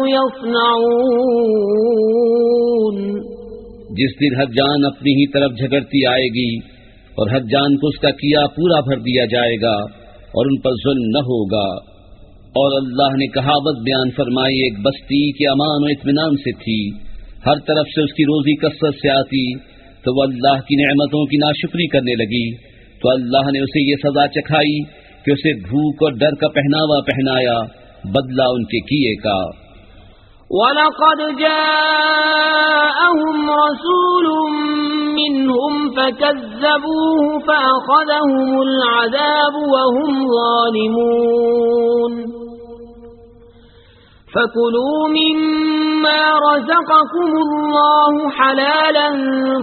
يصنعون۔ جس دن ہر جان اپنی ہی طرف جھگڑتی آئے گی اور ہر جان کو اس کا کیا پورا بھر دیا جائے گا اور ان پر ظلم نہ ہوگا۔ اور اللہ نے کہاوت بیان فرمائی، ایک بستی کے امان و اطمینان سے تھی، ہر طرف سے اس کی روزی کثرت سے آتی، تو وہ اللہ کی نعمتوں کی ناشکری کرنے لگی تو اللہ نے اسے یہ سزا چکھائی کہ اسے بھوک اور ڈر کا پہناوا پہنایا، بدلہ ان کے کیے کا۔ وَلَقَدْ جَاءَهُمْ رَسُولٌ مِّنْهُمْ فَكَذَّبُوهُ فَأَخَذَهُمُ الْعَذَابُ وَهُمْ ظَالِمُونَ فَكُلُوا مِمَّا رَزَقَكُمُ اللَّهُ حَلَالًا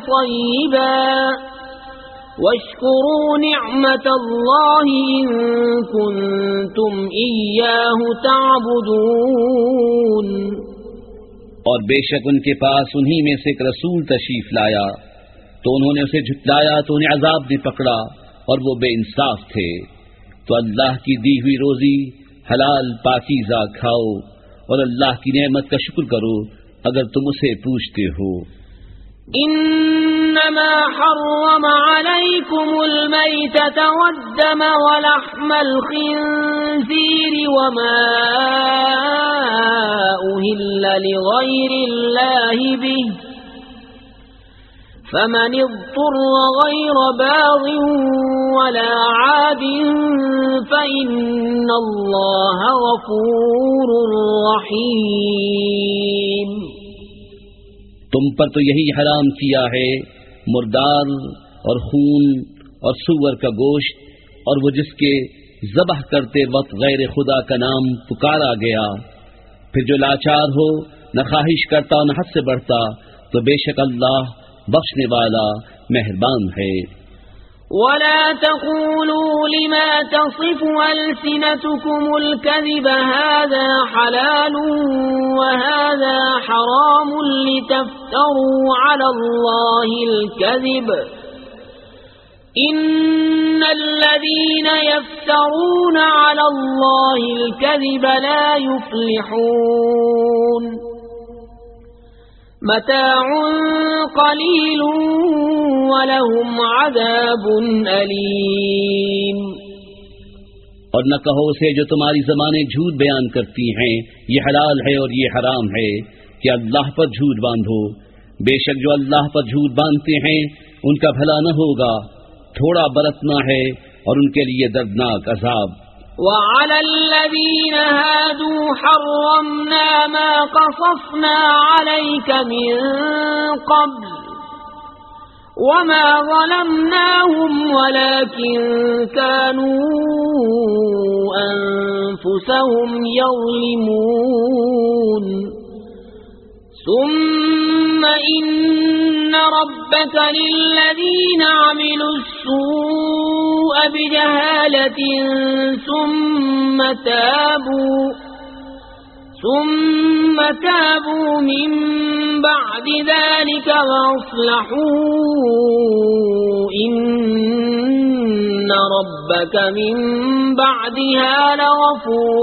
طَيِّبًا وَاشْكُرُوا نِعْمَةَ اللَّهِ إِن كُنتُمْ إِيَّاهُ تَعْبُدُونَ۔ اور بے شک ان کے پاس انہی میں سے ایک رسول تشریف لایا تو انہوں نے اسے جھٹلایا تو انہیں عذاب نے پکڑا اور وہ بے انصاف تھے، تو اللہ کی دی ہوئی روزی حلال پاکیزہ کھاؤ اور اللہ کی نعمت کا شکر کرو اگر تم اسے پوچھتے ہو۔ انما حرم عليكم الميتة والدم ولحم الخنزير وما أهل لغير الله به فمن اضطر غير باغ ولا عاد فإن الله غفور رحيم۔ تم پر تو یہی حرام کیا ہے مردار اور خون اور سور کا گوشت اور وہ جس کے ذبح کرتے وقت غیر خدا کا نام پکارا گیا، پھر جو لاچار ہو نہ خواہش کرتا نہ حد سے بڑھتا تو بے شک اللہ بخشنے والا مہربان ہے۔ ولا تقولوا لما تصف ألسنتكم الكذب هذا حلال وهذا حرام لتفتروا على الله الكذب إن الذين يفترون على الله الكذب لا يفلحون۔ متاع قلیل ولہم عذاب علیم۔ اور نہ کہو اسے جو تمہاری زبانیں جھوٹ بیان کرتی ہیں یہ حلال ہے اور یہ حرام ہے کہ اللہ پر جھوٹ باندھو، بے شک جو اللہ پر جھوٹ باندھتے ہیں ان کا بھلا نہ ہوگا، تھوڑا برتنا ہے اور ان کے لیے دردناک عذاب۔ وعلى الذين هادوا حرمنا ما قصصنا عليك من قبل وما ظلمناهم ولكن كانوا أنفسهم يظلمون ثم إن ربك للذين عملوا السوء بجهالة ثم تابوا ثم تابوا من بعد ذلك وأصلحوا إن ربك من بعدها لغفور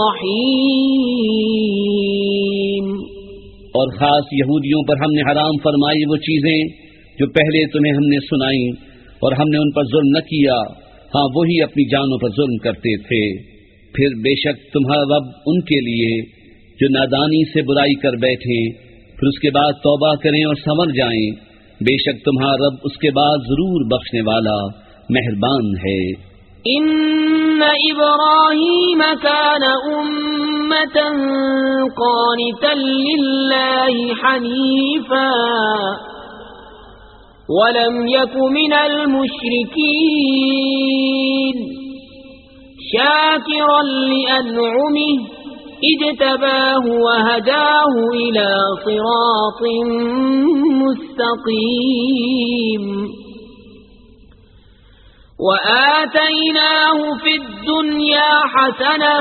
رحيم۔ اور خاص یہودیوں پر ہم نے حرام فرمائی وہ چیزیں جو پہلے تمہیں ہم نے سنائی اور ہم نے ان پر ظلم نہ کیا، ہاں وہی اپنی جانوں پر ظلم کرتے تھے۔ پھر بے شک تمہارا رب ان کے لیے جو نادانی سے برائی کر بیٹھے پھر اس کے بعد توبہ کریں اور سنور جائیں، بے شک تمہارا رب اس کے بعد ضرور بخشنے والا مہربان ہے۔ ان ابراہیم کان امة قانتا للہ حنیفا ولم یک من المشرکین شاکرا لأنعمه اجتباه وهداه إلى صراط مستقيم وآتيناه في الدنيا حسنة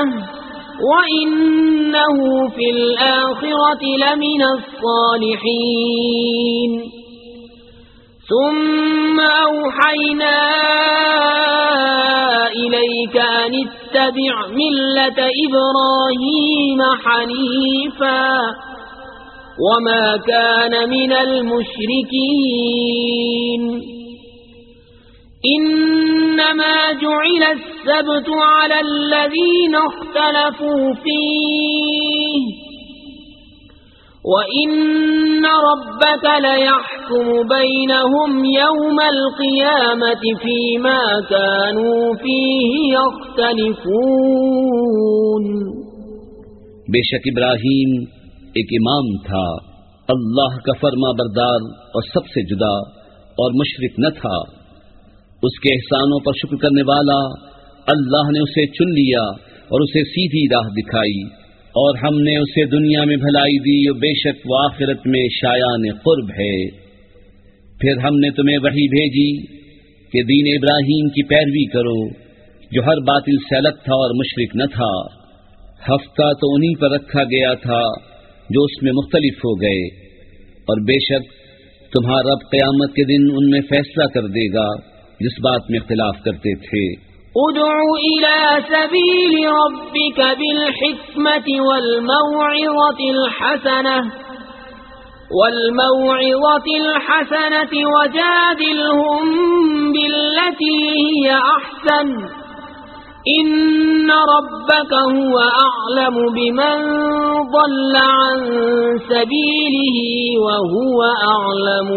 وإنه في الآخرة لمن الصالحين ثم أوحينا إليك أن اتبع ملة إبراهيم حنيفا وما كان من المشركين إنما جعل السبت على الذين اختلفوا فيه وإن ربك ليحكم بينهم يوم القيامة فيما كانوا فيه يختلفون. بے شک ابراہیم ایک امام تھا، اللہ کا فرما بردار اور سب سے جدا اور مشرک نہ تھا. اس کے احسانوں پر شکر کرنے والا اللہ نے اسے چن لیا اور اسے سیدھی راہ دکھائی، اور ہم نے اسے دنیا میں بھلائی دی اور بے شک وہ آخرت میں شایان قرب ہے. پھر ہم نے تمہیں وحی بھیجی کہ دین ابراہیم کی پیروی کرو جو ہر باطل سے الگ تھا اور مشرک نہ تھا. ہفتہ تو انہی پر رکھا گیا تھا جو اس میں مختلف ہو گئے، اور بے شک تمہارا رب قیامت کے دن ان میں فیصلہ کر دے گا جس بات میں اختلاف کرتے تھے. ادع إلى سبيل ربك بالحكمة والموعظة الحسنة والموعظة الحسنة وجادلهم بالتي هي أحسن إن ربك هو أعلم بمن ضل عن سبيله وهو أعلم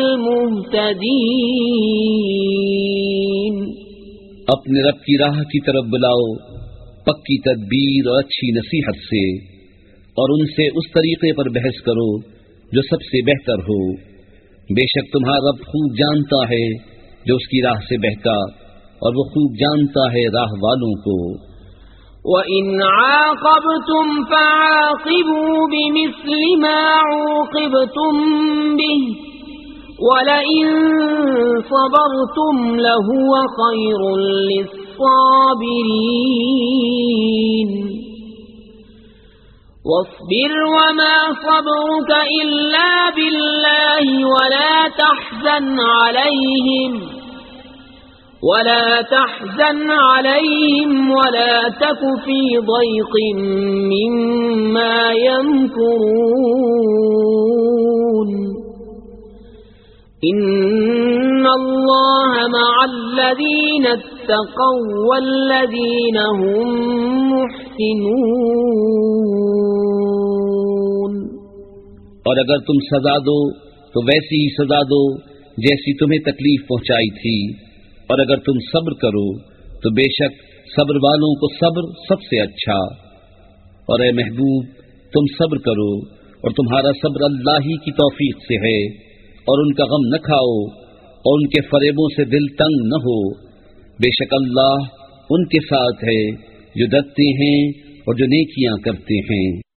بالمهتدين. اپنے رب کی راہ کی طرف بلاؤ پکی تدبیر اور اچھی نصیحت سے، اور ان سے اس طریقے پر بحث کرو جو سب سے بہتر ہو. بے شک تمہارا رب خوب جانتا ہے جو اس کی راہ سے بہتا، اور وہ خوب جانتا ہے راہ والوں کو. وَإِنْ عَاقَبْتُمْ فَعَاقِبُوا بِمِثْلِ مَا عُوقِبْتُمْ بِهِ وَلَئِن صَبَرْتُمْ لَهُوَ خَيْرٌ لِلصَّابِرِينَ. وَاصْبِرْ وَمَا صَبْرُكَ إِلَّا بِاللَّهِ وَلَا تَحْزَنْ عَلَيْهِمْ وَلَا تَحْزَنْ عَلَيْهِمْ وَلَا تَكُ فِي ضَيْقٍ مِّمَّا يَمْكُرُونَ. إِنَّ اللَّهَ مَعَ الَّذِينَ اتَّقَوْا وَالَّذِينَ هُمْ مُحْسِنُونَ. اور اگر تم سزا دو تو ویسی ہی سزا دو جیسی تمہیں تکلیف پہنچائی تھی، اور اگر تم صبر کرو تو بے شک صبر والوں کو صبر سب سے اچھا. اور اے محبوب تم صبر کرو، اور تمہارا صبر اللہ ہی کی توفیق سے ہے، اور ان کا غم نہ کھاؤ اور ان کے فریبوں سے دل تنگ نہ ہو. بے شک اللہ ان کے ساتھ ہے جو ڈرتے ہیں اور جو نیکیاں کرتے ہیں.